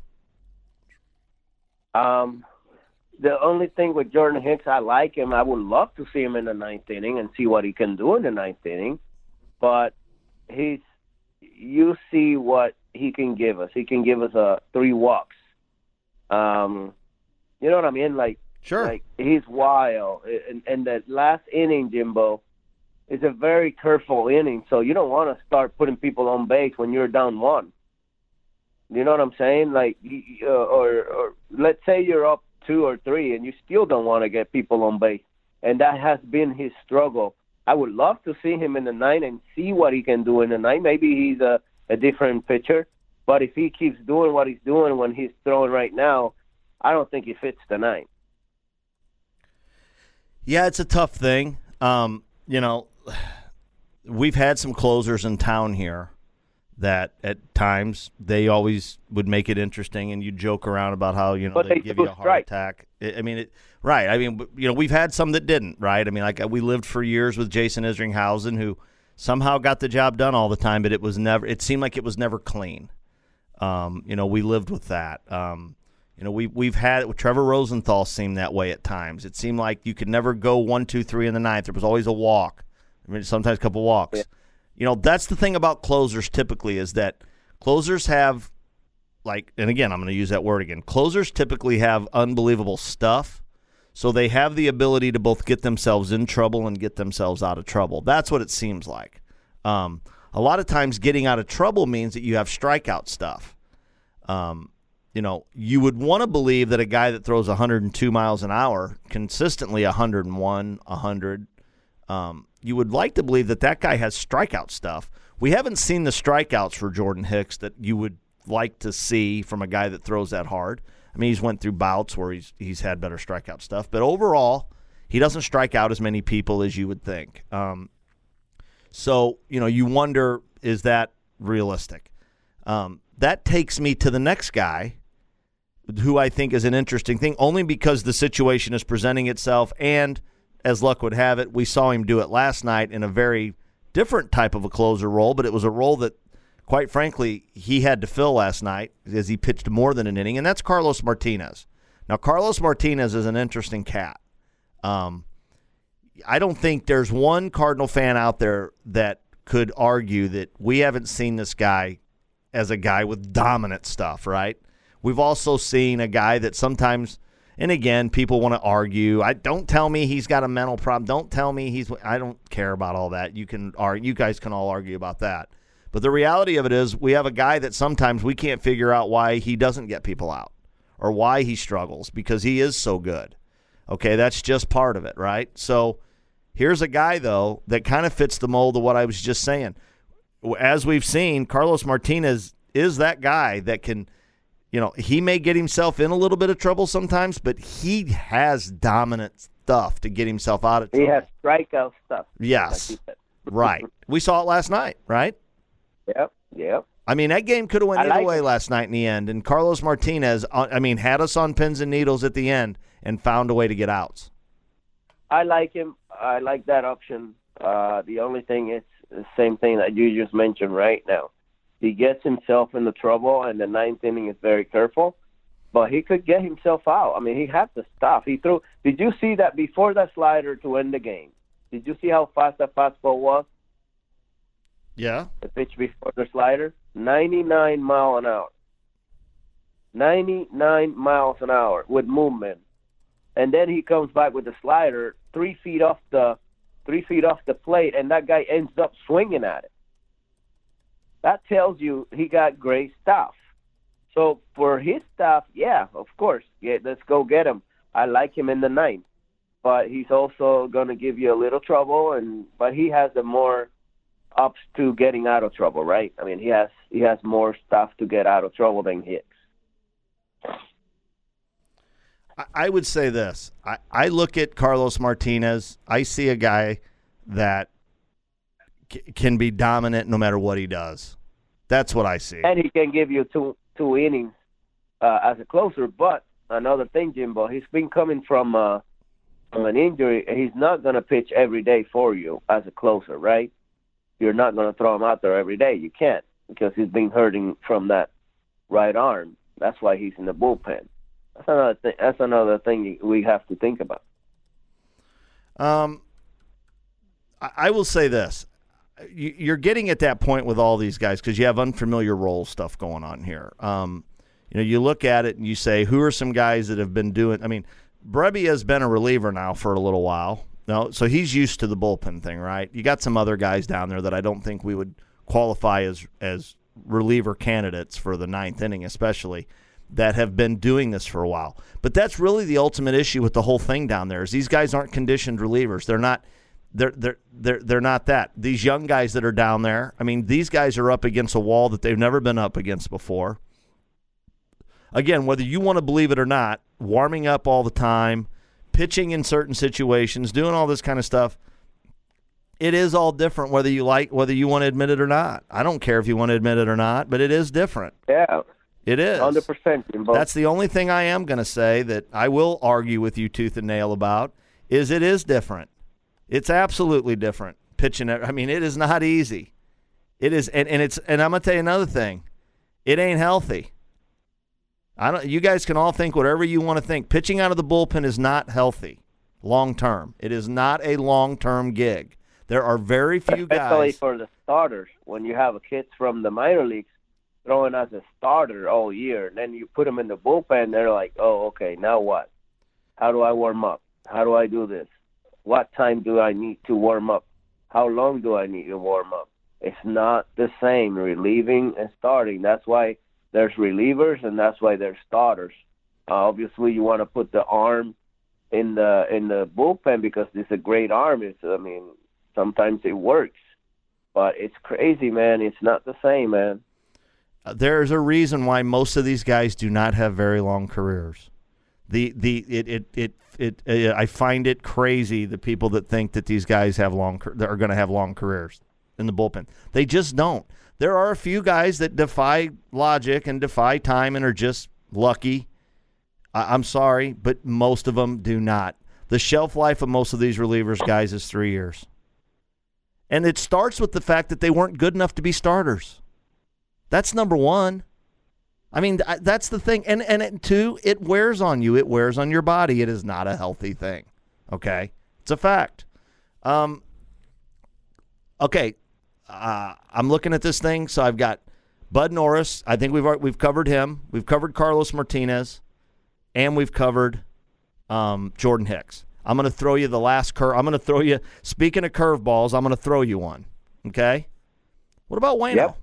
Um, the only thing with Jordan Hicks, I like him. I would love to see him in the ninth inning and see what he can do in the ninth inning. But he's, you see what he can give us. He can give us uh, three walks. Um, you know what I mean? Like, sure. Like he's wild. And, and that last inning, Jimbo, is a very careful inning. So you don't want to start putting people on base when you're down one. You know what I'm saying? Like, uh, or, or let's say you're up two or three, and you still don't want to get people on base. And that has been his struggle. I would love to see him in the ninth and see what he can do in the ninth. Maybe he's a, a different pitcher. But if he keeps doing what he's doing when he's throwing right now, I don't think he fits the ninth. Yeah, it's a tough thing. Um, you know, we've had some closers in town here that at times they always would make it interesting, and you joke around about how, you know, but they, they give you a heart strike. attack. I mean, it, right. I mean, you know, we've had some that didn't, right? I mean, like we lived for years with Jason Isringhausen, who somehow got the job done all the time, but it was never, it seemed like it was never clean. Um, you know, we lived with that. Um, you know, we, we've had it with Trevor Rosenthal seemed that way at times. It seemed like you could never go one, two, three in the ninth. There was always a walk. I mean, sometimes a couple walks. Yeah. You know, that's the thing about closers typically is that closers have, like, and again, I'm going to use that word again. Closers typically have unbelievable stuff, so they have the ability to both get themselves in trouble and get themselves out of trouble. That's what it seems like. Um, a lot of times getting out of trouble means that you have strikeout stuff. Um, you know, you would want to believe that a guy that throws one hundred two miles an hour, consistently one hundred one, one hundred, um, you would like to believe that that guy has strikeout stuff. We haven't seen the strikeouts for Jordan Hicks that you would like to see from a guy that throws that hard. I mean, he's went through bouts where he's he's had better strikeout stuff, but overall, he doesn't strike out as many people as you would think. Um, so, you know, you wonder, is that realistic? Um, that takes me to the next guy, who I think is an interesting thing, only because the situation is presenting itself, and as luck would have it, we saw him do it last night in a very different type of a closer role, but it was a role that, quite frankly, he had to fill last night as he pitched more than an inning, and that's Carlos Martinez. Now, Carlos Martinez is an interesting cat. Um, I don't think there's one Cardinal fan out there that could argue that we haven't seen this guy as a guy with dominant stuff, right? We've also seen a guy that sometimes, and again, people want to argue. I don't tell me he's got a mental problem. Don't tell me he's. I don't care about all that. You can argue. You guys can all argue about that. But the reality of it is, we have a guy that sometimes we can't figure out why he doesn't get people out or why he struggles, because he is so good. Okay, that's just part of it, right? So here's a guy, though, that kind of fits the mold of what I was just saying. As we've seen, Carlos Martinez is that guy that can, you know, he may get himself in a little bit of trouble sometimes, but he has dominant stuff to get himself out of trouble. He has strikeout stuff. Yes, like right. We saw it last night, right? Yep, yep. I mean, that game could have went I either like way it. last night in the end, and Carlos Martinez, I mean, had us on pins and needles at the end and found a way to get outs. I like him. I like that option. Uh, the only thing is the same thing that you just mentioned right now. He gets himself into trouble, and the ninth inning is very careful, but he could get himself out. I mean, he had the stuff. He threw. Did you see that before that slider to end the game? Did you see how fast that fastball was? Yeah. The pitch before the slider, ninety-nine mile an hour. ninety-nine miles an hour with movement, and then he comes back with the slider three feet off the three feet off the plate, and that guy ends up swinging at it. That tells you he got great stuff. So for his stuff, yeah, of course, yeah, let's go get him. I like him in the ninth, but he's also going to give you a little trouble, and but he has the more ups to getting out of trouble, right? I mean, he has he has more stuff to get out of trouble than Hicks. I would say this. I, I look at Carlos Martinez. I see a guy that c- can be dominant no matter what he does. That's what I see. And he can give you two two innings uh, as a closer. But another thing, Jimbo, he's been coming from, uh, from an injury. He's not going to pitch every day for you as a closer, right? You're not going to throw him out there every day. You can't because he's been hurting from that right arm. That's why he's in the bullpen. That's another thing. That's another thing we have to think about. Um, I will say this: you're getting at that point with all these guys because you have unfamiliar role stuff going on here. Um, you know, you look at it and you say, who are some guys that have been doing? I mean, Brebbia has been a reliever now for a little while. No, so he's used to the bullpen thing, right? You got some other guys down there that I don't think we would qualify as as reliever candidates for the ninth inning, especially, that have been doing this for a while. But that's really the ultimate issue with the whole thing down there is these guys aren't conditioned relievers. They're not they're they're they're they're not that. These young guys that are down there, I mean, these guys are up against a wall that they've never been up against before. Again, whether you want to believe it or not, warming up all the time, pitching in certain situations, doing all this kind of stuff, it is all different whether you like whether you want to admit it or not. I don't care if you want to admit it or not, but it is different. Yeah. It is. one hundred percent. That's the only thing I am going to say that I will argue with you tooth and nail about is it is different. It's absolutely different. Pitching it, I mean, it is not easy. It is, and, and it's, and I'm going to tell you another thing. It ain't healthy. I don't. You guys can all think whatever you want to think. Pitching out of the bullpen is not healthy long term. It is not a long term gig. There are very few guys. Especially for the starters, when you have kids from the minor leagues throwing as a starter all year, and then you put them in the bullpen, they're like, oh, okay, now what? How do I warm up? How do I do this? What time do I need to warm up? How long do I need to warm up? It's not the same, relieving and starting. That's why there's relievers, and that's why there's starters. Uh, obviously, you want to put the arm in the in the bullpen because it's a great arm. It's, I mean, sometimes it works, but it's crazy, man. It's not the same, man. There's a reason why most of these guys do not have very long careers. The the it it it, it, it I find it crazy the people that think that these guys have long that are going to have long careers in the bullpen. They just don't. There are a few guys that defy logic and defy time and are just lucky. I, I'm sorry, but most of them do not. The shelf life of most of these relievers guys is three years, and it starts with the fact that they weren't good enough to be starters. That's number one. I mean, that's the thing. And and it, two, it wears on you. It wears on your body. It is not a healthy thing. Okay? It's a fact. Um. Okay. Uh, I'm looking at this thing. So I've got Bud Norris. I think we've we've covered him. We've covered Carlos Martinez. And we've covered um, Jordan Hicks. I'm going to throw you the last curve. I'm going to throw you, speaking of curveballs, I'm going to throw you one. Okay? What about Waino? Yep.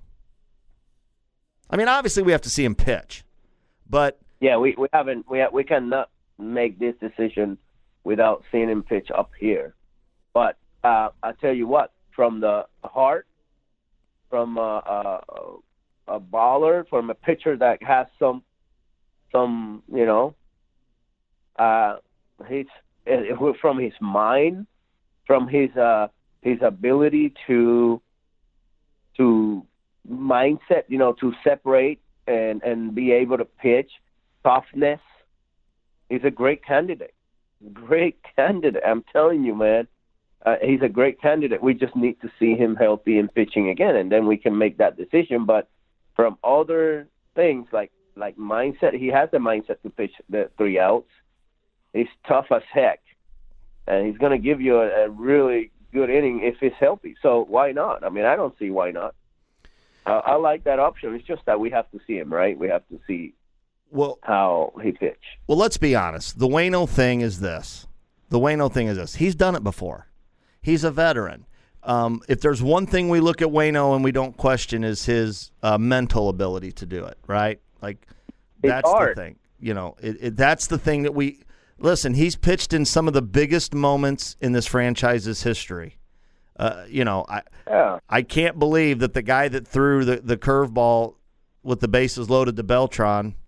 I mean, obviously we have to see him pitch, but yeah, we, we haven't we ha- we cannot make this decision without seeing him pitch up here. But uh, I tell you what, from the heart, from a, a, a baller, from a pitcher that has some some you know, uh, he's from his mind, from his uh, his ability to to. mindset, you know, to separate and, and be able to pitch, toughness. He's a great candidate. Great candidate. I'm telling you, man. Uh, he's a great candidate. We just need to see him healthy and pitching again, and then we can make that decision. But from other things like like mindset, he has the mindset to pitch the three outs. He's tough as heck, and he's going to give you a, a really good inning if he's healthy. So why not? I mean, I don't see why not. Uh, I like that option. It's just that we have to see him, right? We have to see well, how he pitched. Well, let's be honest. The Waino thing is this. The Waino thing is this. He's done it before. He's a veteran. Um, if there's one thing we look at Waino and we don't question is his uh, mental ability to do it, right? Like, that's it's hard. the thing. You know, it, it, that's the thing that we – listen, he's pitched in some of the biggest moments in this franchise's history. Uh, you know, I yeah. I can't believe that the guy that threw the, the curveball with the bases loaded to Beltran –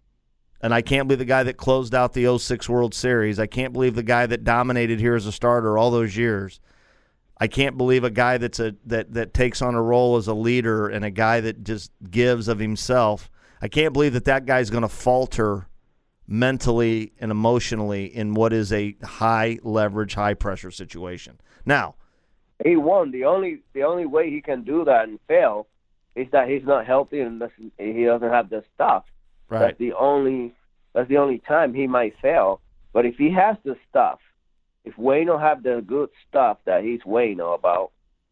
and I can't believe the guy that closed out the oh six World Series. I can't believe the guy that dominated here as a starter all those years. I can't believe a guy that's a that, that takes on a role as a leader and a guy that just gives of himself. I can't believe that that guy's going to falter mentally and emotionally in what is a high-leverage, high-pressure situation. Now, he won. The only the only way he can do that and fail is that he's not healthy and doesn't, he doesn't have the stuff. right. That's the only that's the only time he might fail. But if he has the stuff, if Waino have the good stuff that he's Waino about,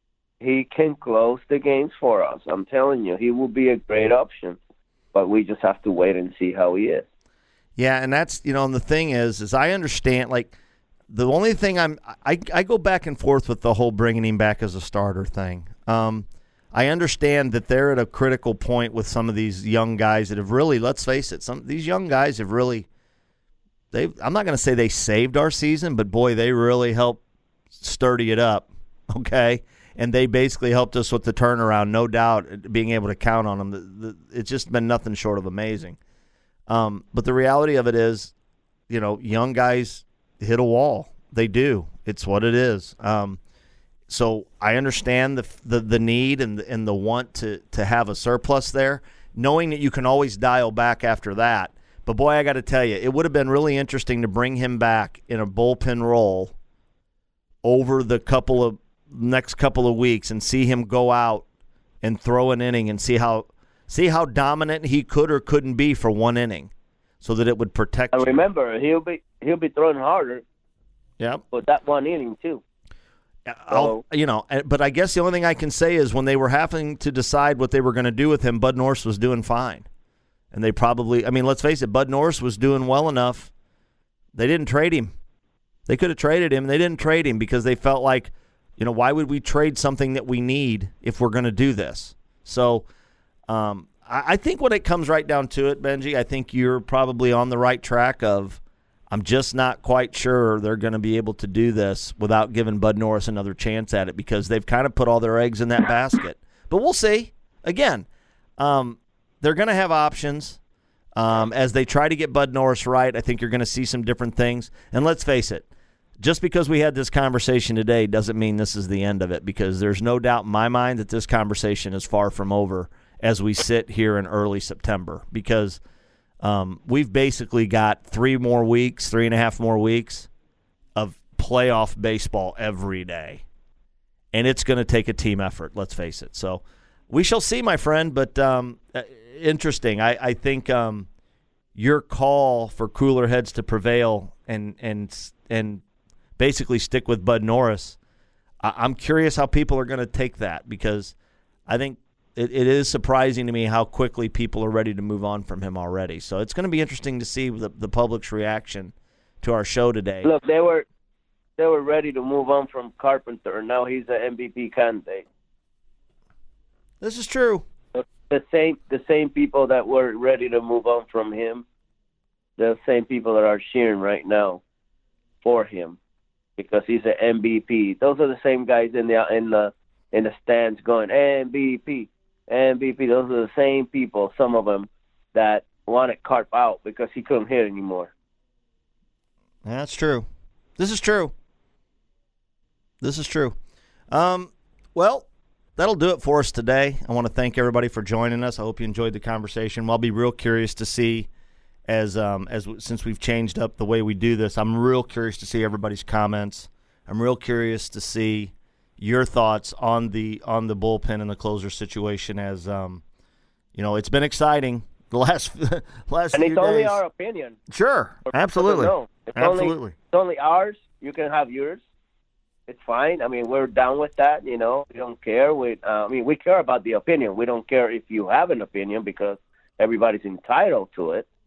he can close the games for us. I'm telling you, he will be a great option. But we just have to wait and see how he is. Yeah, and that's, you know, and the thing is, is I understand, like, the only thing I'm, I, I go back and forth with the whole bringing him back as a starter thing. Um, I understand that they're at a critical point with some of these young guys that have really, let's face it, some these young guys have really, they I'm not going to say they saved our season, but boy, they really helped sturdy it up, okay? And they basically helped us with the turnaround, no doubt, being able to count on them. The, the, it's just been nothing short of amazing. Um, but the reality of it is, you know, young guys hit a wall. They do. It's what it is. Um, so I understand the the, the need and the, and the want to, to have a surplus there, knowing that you can always dial back after that. But, boy, I got to tell you, it would have been really interesting to bring him back in a bullpen role over the couple of next couple of weeks and see him go out and throw an inning and see how see how dominant he could or couldn't be for one inning, so that it would protect. And you. remember, he'll be he'll be throwing harder. Yep. For that one inning too. I'll, you know, but I guess the only thing I can say is when they were having to decide what they were going to do with him, Bud Norris was doing fine, and they probably. I mean, let's face it, Bud Norris was doing well enough. They didn't trade him. They could have traded him. They didn't trade him because they felt like, you know, why would we trade something that we need if we're going to do this? So um, I, I think when it comes right down to it, Benji, I think you're probably on the right track of I'm just not quite sure they're going to be able to do this without giving Bud Norris another chance at it because they've kind of put all their eggs in that basket. But we'll see. Again, um, they're going to have options. Um, as they try to get Bud Norris right, I think you're going to see some different things. And let's face it, just because we had this conversation today doesn't mean this is the end of it, because there's no doubt in my mind that this conversation is far from over as we sit here in early September, because um, we've basically got three more weeks, three and a half more weeks of playoff baseball every day. And it's going to take a team effort, let's face it. So we shall see, my friend, but um, interesting. I, I think um, your call for cooler heads to prevail and and and basically stick with Bud Norris, I'm curious how people are going to take that, because I think it, it is surprising to me how quickly people are ready to move on from him already. So it's going to be interesting to see the, the public's reaction to our show today. Look, they were they were ready to move on from Carpenter, and now he's an M V P candidate. This is true. The same the same people that were ready to move on from him, the same people that are cheering right now for him, because he's an M V P. Those are the same guys in the in the in the stands going M V P, M V P. Those are the same people, some of them, that wanted Carp out because he couldn't hit anymore. That's true. This is true. This is true. Um, well, that'll do it for us today. I want to thank everybody for joining us. I hope you enjoyed the conversation. I'll be real curious to see. As um as since we've changed up the way we do this, I'm real curious to see everybody's comments. I'm real curious to see your thoughts on the on the bullpen and the closer situation. As um, you know, it's been exciting the last last and few it's only days. our opinion. Sure, absolutely, it's absolutely. Only, it's only ours. You can have yours. It's fine. I mean, we're down with that. You know, we don't care. We uh, I mean, we care about the opinion. We don't care if you have an opinion, because everybody's entitled to it.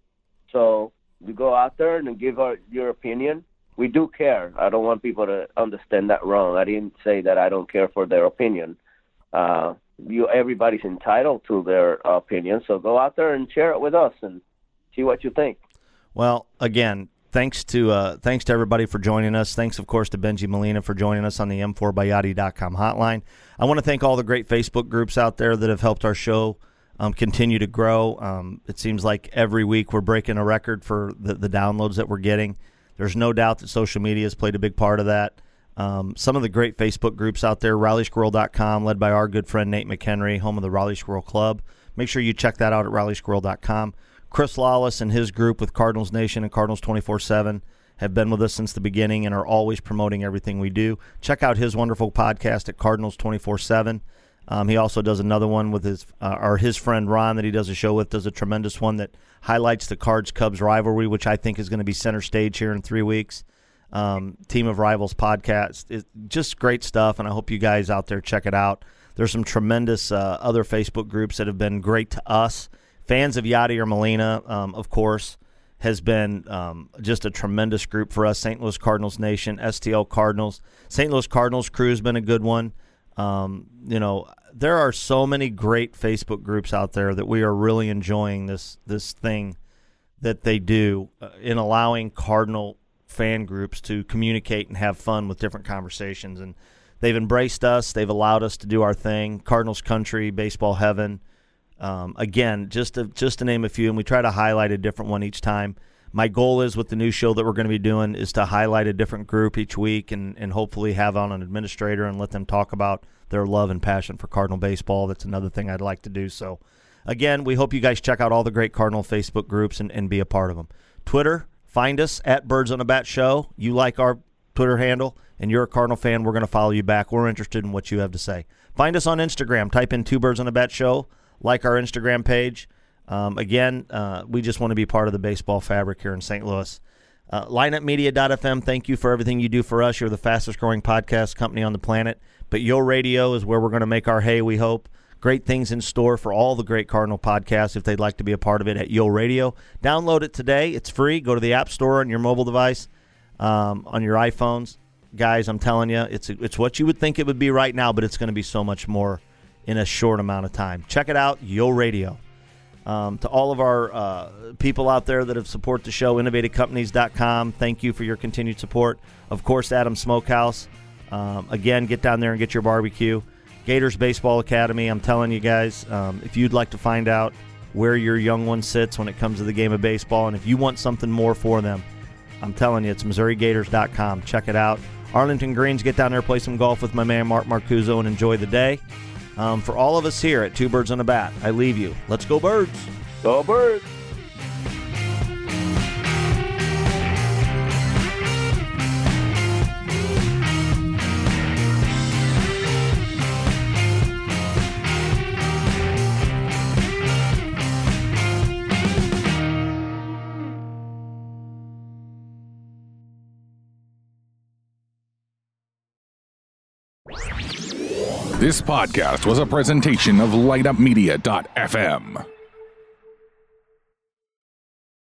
So we go out there and give our your opinion. We do care. I don't want people to understand that wrong. I didn't say that I don't care for their opinion. Uh, you, everybody's entitled to their opinion, so go out there and share it with us and see what you think. Well, again, thanks to uh, thanks to everybody for joining us. Thanks, of course, to Benji Molina for joining us on the M four by Yachty dot com hotline. I want to thank all the great Facebook groups out there that have helped our show um, continue to grow. Um, it seems like every week we're breaking a record for the, the downloads that we're getting. There's no doubt that social media has played a big part of that. Um, some of the great Facebook groups out there, Raleigh Squirrel dot com, led by our good friend Nate McHenry, home of the Raleigh Squirrel Club. Make sure you check that out at Raleigh Squirrel dot com. Chris Lawless and his group with Cardinals Nation and Cardinals twenty-four seven have been with us since the beginning and are always promoting everything we do. Check out his wonderful podcast at Cardinals twenty-four seven. Um, he also does another one with his uh, or his friend Ron that he does a show with, does a tremendous one that highlights the Cards-Cubs rivalry, which I think is going to be center stage here in three weeks. Um, Team of Rivals podcast. It's just great stuff, and I hope you guys out there check it out. There's some tremendous uh, other Facebook groups that have been great to us. Fans of Yachty or Molina, um, of course, has been um, just a tremendous group for us. Saint Louis Cardinals Nation, S T L Cardinals. Saint Louis Cardinals Crew has been a good one. Um, you know, there are so many great Facebook groups out there that we are really enjoying this this thing that they do uh, in allowing Cardinal fan groups to communicate and have fun with different conversations. And they've embraced us. They've allowed us to do our thing. Cardinals Country, Baseball Heaven. Um, again, just to, just to name a few, and we try to highlight a different one each time. My goal is with the new show that we're going to be doing is to highlight a different group each week and, and hopefully have on an administrator and let them talk about their love and passion for Cardinal baseball. That's another thing I'd like to do. So, again, we hope you guys check out all the great Cardinal Facebook groups and, and be a part of them. Twitter, find us at Birds on a Bat Show. You like our Twitter handle and you're a Cardinal fan, we're going to follow you back. We're interested in what you have to say. Find us on Instagram. Type in Two Birds on a Bat Show. Like our Instagram page. Um, again, uh, we just want to be part of the baseball fabric here in Saint Louis. Uh, line up media dot f m, thank you for everything you do for us. You're the fastest-growing podcast company on the planet. But Yo Radio is where we're going to make our hay, we hope. Great things in store for all the great Cardinal podcasts if they'd like to be a part of it at Yo Radio. Download it today. It's free. Go to the App Store on your mobile device, um, on your iPhones. Guys, I'm telling you, it's it's what you would think it would be right now, but it's going to be so much more in a short amount of time. Check it out, Yo Radio. Um, to all of our uh, people out there that have supported the show, innovative companies dot com, thank you for your continued support. Of course, Adams Smokehouse. Um, again, get down there and get your barbecue. Gators Baseball Academy, I'm telling you guys, um, if you'd like to find out where your young one sits when it comes to the game of baseball, and if you want something more for them, I'm telling you, it's Missouri Gators dot com. Check it out. Arlington Greens, get down there, play some golf with my man Mark Marcuzzo, and enjoy the day. Um, for all of us here at Two Birds on a Bat, I leave you. Let's go Birds. Go Birds. This podcast was a presentation of light up media dot f m.